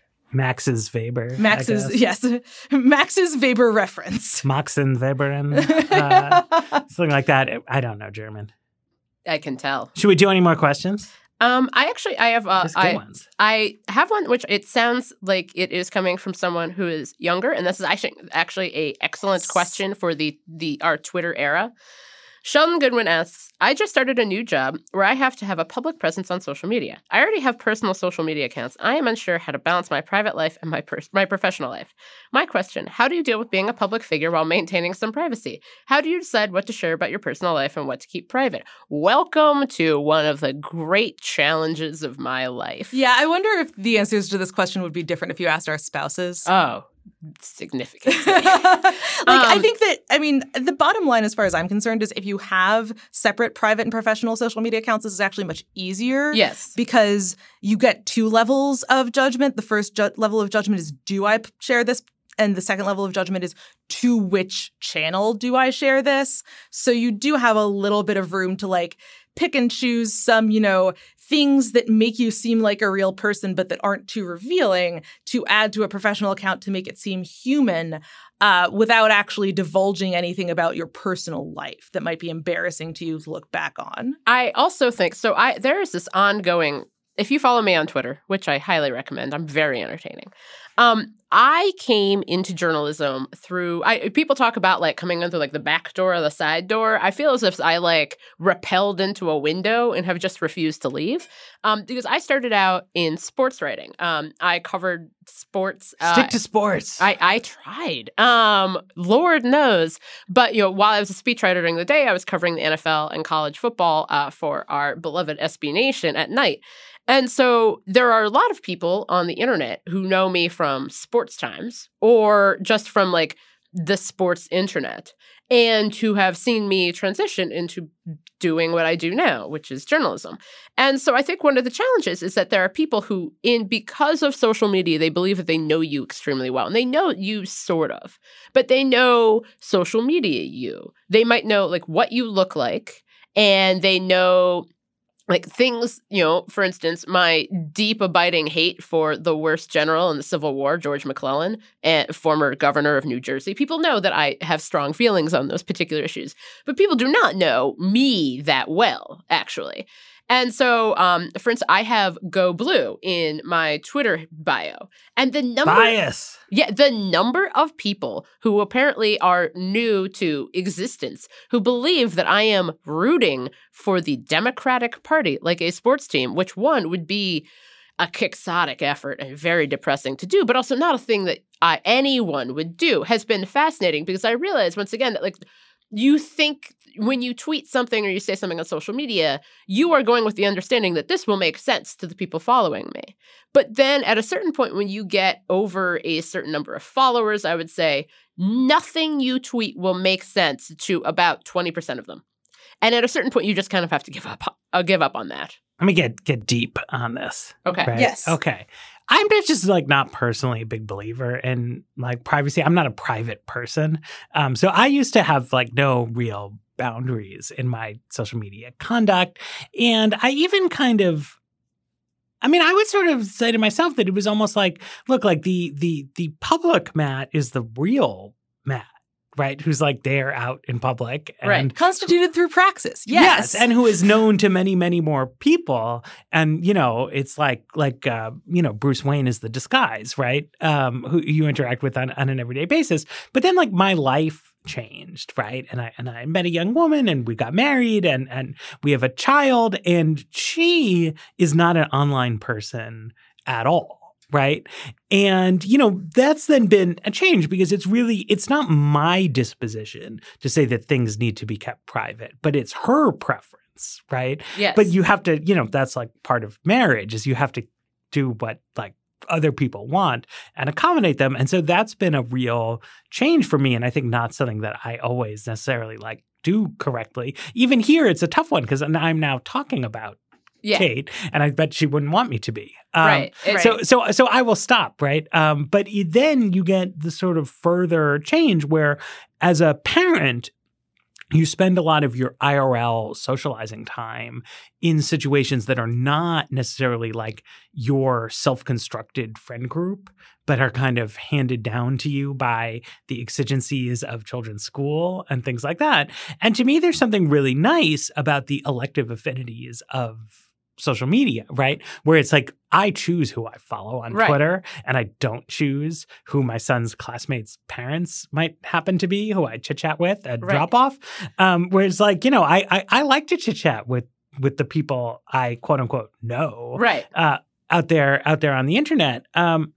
Max's Weber. Max's, yes. Max's Weber reference. Maxen Weberen. Uh, something like that. I don't know German. I can tell. Should we do any more questions? Um, I actually, I have, uh, Just good I, ones. I have one which it sounds like it is coming from someone who is younger, and this is actually actually a excellent question for the the our Twitter era. Sheldon Goodwin asks, I just started a new job where I have to have a public presence on social media. I already have personal social media accounts. I am unsure how to balance my private life and my pers- my professional life. My question, how do you deal with being a public figure while maintaining some privacy? How do you decide what to share about your personal life and what to keep private? Welcome to one of the great challenges of my life. Yeah, I wonder if the answers to this question would be different if you asked our spouses. Oh, significantly. like, um, I think that, I mean, the bottom line as far as I'm concerned is if you have separate private and professional social media accounts, this is actually much easier. Yes. Because you get two levels of judgment. The first ju- level of judgment is, do I p- share this? And the second level of judgment is, to which channel do I share this? So you do have a little bit of room to, like, pick and choose some, you know, things that make you seem like a real person but that aren't too revealing to add to a professional account to make it seem human uh, without actually divulging anything about your personal life that might be embarrassing to you to look back on. I also think, so I there is this ongoing, if you follow me on Twitter, which I highly recommend, I'm very entertaining. Um, I came into journalism through, I, people talk about like coming in through like the back door or the side door. I feel as if I like rappelled into a window and have just refused to leave. Um, because I started out in sports writing. Um, I covered sports. Uh, Stick to sports. I, I tried. Um, Lord knows. But, you know, while I was a speechwriter during the day, I was covering the N F L and college football uh, for our beloved S B Nation at night. And so there are a lot of people on the internet who know me from Sports Times or just from like the sports internet and who have seen me transition into doing what I do now, which is journalism. And so I think one of the challenges is that there are people who, in because of social media, they believe that they know you extremely well. And they know you sort of, but they know social media you. They might know like what you look like, and they know like things, you know, for instance, my deep abiding hate for the worst general in the Civil War, George McClellan, and former governor of New Jersey. People know that I have strong feelings on those particular issues, but people do not know me that well, actually. And so, um, for instance, I have Go Blue in my Twitter bio. And the number... Bias. Yeah, the number of people who apparently are new to existence, who believe that I am rooting for the Democratic Party, like a sports team, which one would be a quixotic effort and very depressing to do, but also not a thing that I, anyone would do has been fascinating because I realized once again that like you think when you tweet something or you say something on social media, you are going with the understanding that this will make sense to the people following me. But then at a certain point, when you get over a certain number of followers, I would say nothing you tweet will make sense to about twenty percent of them. And at a certain point, you just kind of have to give up, uh, give up on that. Let me get get deep on this. Okay. Right? Yes. Okay. I'm just like not personally a big believer in like privacy. I'm not a private person. Um, so I used to have like no real boundaries in my social media conduct. And I even kind of, I mean, I would sort of say to myself that it was almost like, look, like the the the public Matt is the real Matt. Right, who's like there out in public. And Right. Constituted through praxis. Yes. Yes. And who is known to many, many more people. And, you know, it's like, like uh, you know, Bruce Wayne is the disguise, right, um, who you interact with on, on an everyday basis. But then, like, my life changed, right? And I and I met a young woman and we got married and, and we have a child. And she is not an online person at all. Right. And, you know, that's then been a change because it's really, it's not my disposition to say that things need to be kept private, but it's her preference. Right. Yes. But you have to, you know, that's like part of marriage is you have to do what like other people want and accommodate them. And so that's been a real change for me. And I think not something that I always necessarily like do correctly. Even here, it's a tough one because I'm now talking about Yeah. Kate, and I bet she wouldn't want me to be. Um, Right. It's- So, so, so I will stop, right? Um, but y- then you get the sort of further change where, as a parent, you spend a lot of your I R L socializing time in situations that are not necessarily like your self-constructed friend group, but are kind of handed down to you by the exigencies of children's school and things like that. And to me, there's something really nice about the elective affinities of social media, right? Where it's like, I choose who I follow on Right. Twitter and I don't choose who my son's classmates' parents might happen to be, who I chit chat with at Right. drop off. Um, where it's like, you know, I, I, I like to chit chat with, with the people I quote unquote know Right. uh, out there, out there on the internet. Um,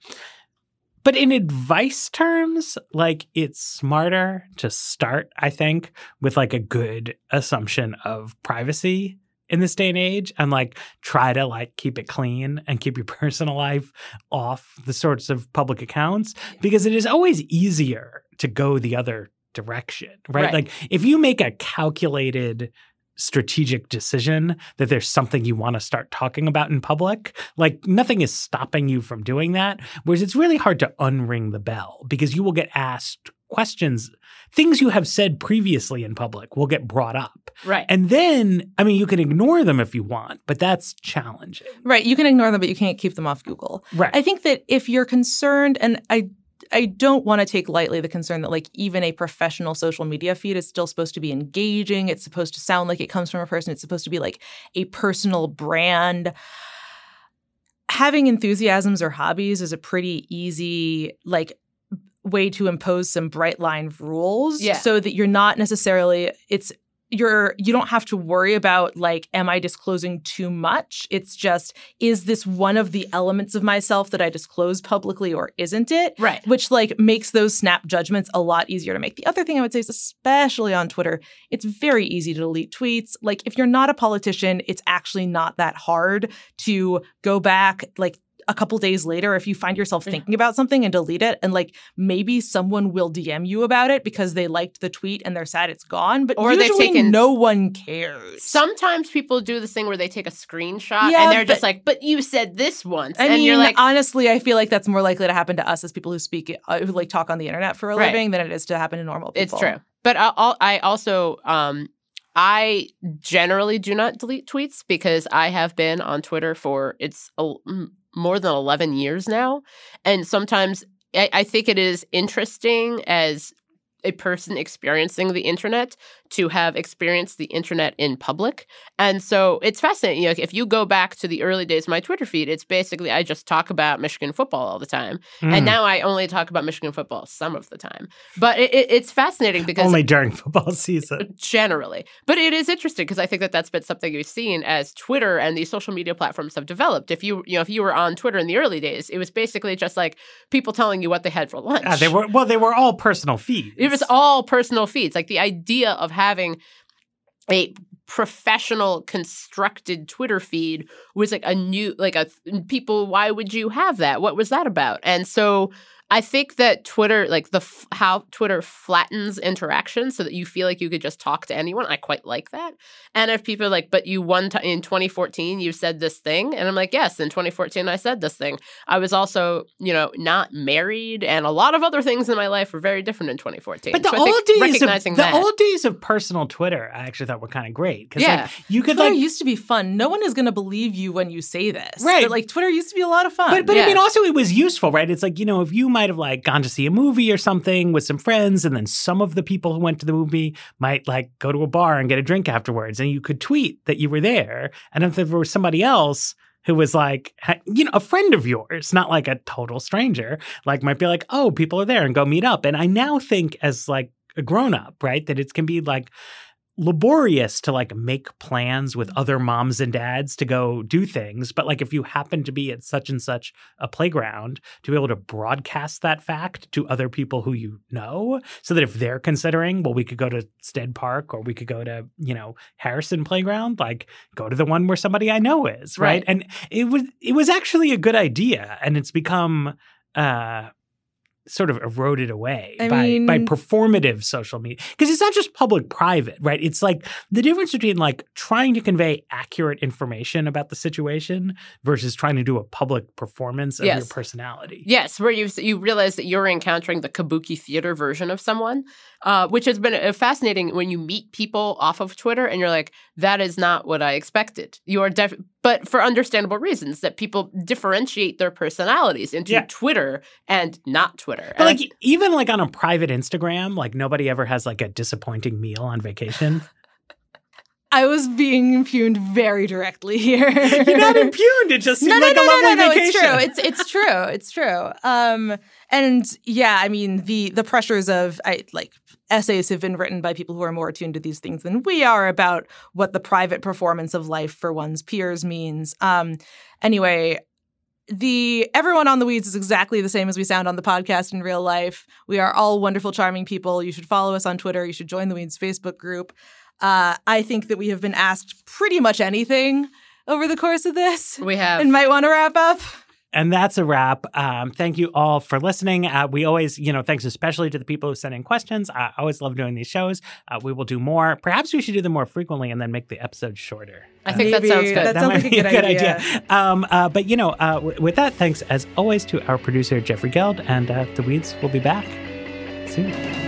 but in advice terms, like it's smarter to start, I think, with like a good assumption of privacy in this day and age and like try to like keep it clean and keep your personal life off the sorts of public accounts because it is always easier to go the other direction, right? Right. Like if you make a calculated strategic decision that there's something you want to start talking about in public, like nothing is stopping you from doing that. Whereas it's really hard to unring the bell because you will get asked questions, things you have said previously in public will get brought up. Right. And then, I mean, you can ignore them if you want, but that's challenging. Right. You can ignore them, but you can't keep them off Google. Right. I think that if you're concerned, and I I don't want to take lightly the concern that like even a professional social media feed is still supposed to be engaging. It's supposed to sound like it comes from a person. It's supposed to be like a personal brand. Having enthusiasms or hobbies is a pretty easy like way to impose some bright line rules Yeah. so that you're not necessarily it's you're you don't have to worry about like, am I disclosing too much? It's just, is this one of the elements of myself that I disclose publicly or isn't it? Right. Which like makes those snap judgments a lot easier to make. The other thing I would say is, especially on Twitter, it's very easy to delete tweets. Like if you're not a politician, it's actually not that hard to go back like a couple days later, if you find yourself thinking about something and delete it, and like maybe someone will D M you about it because they liked the tweet and they're sad it's gone, but Or usually they've taken- no one cares. Sometimes people do this thing where they take a screenshot Yeah, and they're just but- like, but you said this once. I and mean, you're like, honestly, I feel like that's more likely to happen to us as people who speak, uh, who like talk on the internet for a Right. living than it is to happen to normal people. it's true. But I, I'll- I also, um, I generally do not delete tweets because I have been on Twitter for, it's a, mm, more than eleven years now. And sometimes I, I think it is interesting as a person experiencing the internet to have experienced the internet in public. And so it's fascinating. You know, if you go back to the early days of my Twitter feed, it's basically I just talk about Michigan football all the time. Mm. And now I only talk about Michigan football some of the time. But it, it, it's fascinating because only during football season. Generally. But it is interesting because I think that that's been something you've seen as Twitter and these social media platforms have developed. If you, you know, if you were on Twitter in the early days, it was basically just like people telling you what they had for lunch. Uh, they were well, they were all personal feeds. It was all personal feeds. Like the idea of having a professional constructed Twitter feed was like a new, like a people. Why would you have that? What was that about? And so I think that Twitter, like the how Twitter flattens interaction so that you feel like you could just talk to anyone. I quite like that. And if people are like, but you one time in twenty fourteen, you said this thing. And I'm like, yes, in twenty fourteen, I said this thing. I was also, you know, not married. And a lot of other things in my life were very different in twenty fourteen. But the so old days recognizing of, the that, old days of personal Twitter, I actually thought were kind of great. Because Yeah. like, you could Twitter like used to be fun. No one is going to believe you when you say this. Right. But like Twitter used to be a lot of fun. But, but I Yeah. mean, also it was useful, right? It's like, you know, if you might have like gone to see a movie or something with some friends, and then some of the people who went to the movie might like go to a bar and get a drink afterwards, and you could tweet that you were there. And if there was somebody else who was like, you know, a friend of yours, not like a total stranger, like might be like, oh, people are there and go meet up. And I now think as like a grown up, right, that it can be like laborious to like make plans with other moms and dads to go do things. But like if you happen to be at such and such a playground, to be able to broadcast that fact to other people who you know, so that if they're considering, well, we could go to Stead Park or we could go to, you know, Harrison Playground, like go to the one where somebody I know is, right? Right. And it was it was actually a good idea. And it's become uh sort of eroded away I by, mean- by performative social media. Because it's not just public-private, right? It's like the difference between like trying to convey accurate information about the situation versus trying to do a public performance of Yes. your personality. Yes, where you you realize that you're encountering the kabuki theater version of someone, uh, which has been uh, fascinating when you meet people off of Twitter and you're like, that is not what I expected. You are def- but for understandable reasons that people differentiate their personalities into Yeah. Twitter and not Twitter. But And like I- even like on a private Instagram, like nobody ever has like a disappointing meal on vacation. I was being impugned very directly here. You're not impugned. It just seemed no, no, like no, a no, lovely no, no. vacation. It's true. It's it's true. It's true. Um, and yeah, I mean the the pressures of I like essays have been written by people who are more attuned to these things than we are about what the private performance of life for one's peers means. Um, anyway. The everyone on The Weeds is exactly the same as we sound on the podcast in real life. We are all wonderful, charming people. You should follow us on Twitter. You should join The Weeds Facebook group. Uh, I think that we have been asked pretty much anything over the course of this we have and might want to wrap up. And that's a wrap. Um, thank you all for listening. Uh, we always, you know, thanks especially to the people who send in questions. I always love doing these shows. Uh, we will do more. Perhaps we should do them more frequently and then make the episodes shorter. I think Maybe. that sounds good. That that sounds might like a be good idea. Um, uh, but, you know, uh, w- with that, thanks as always to our producer, Jeffrey Geld. And uh, The Weeds will be back soon.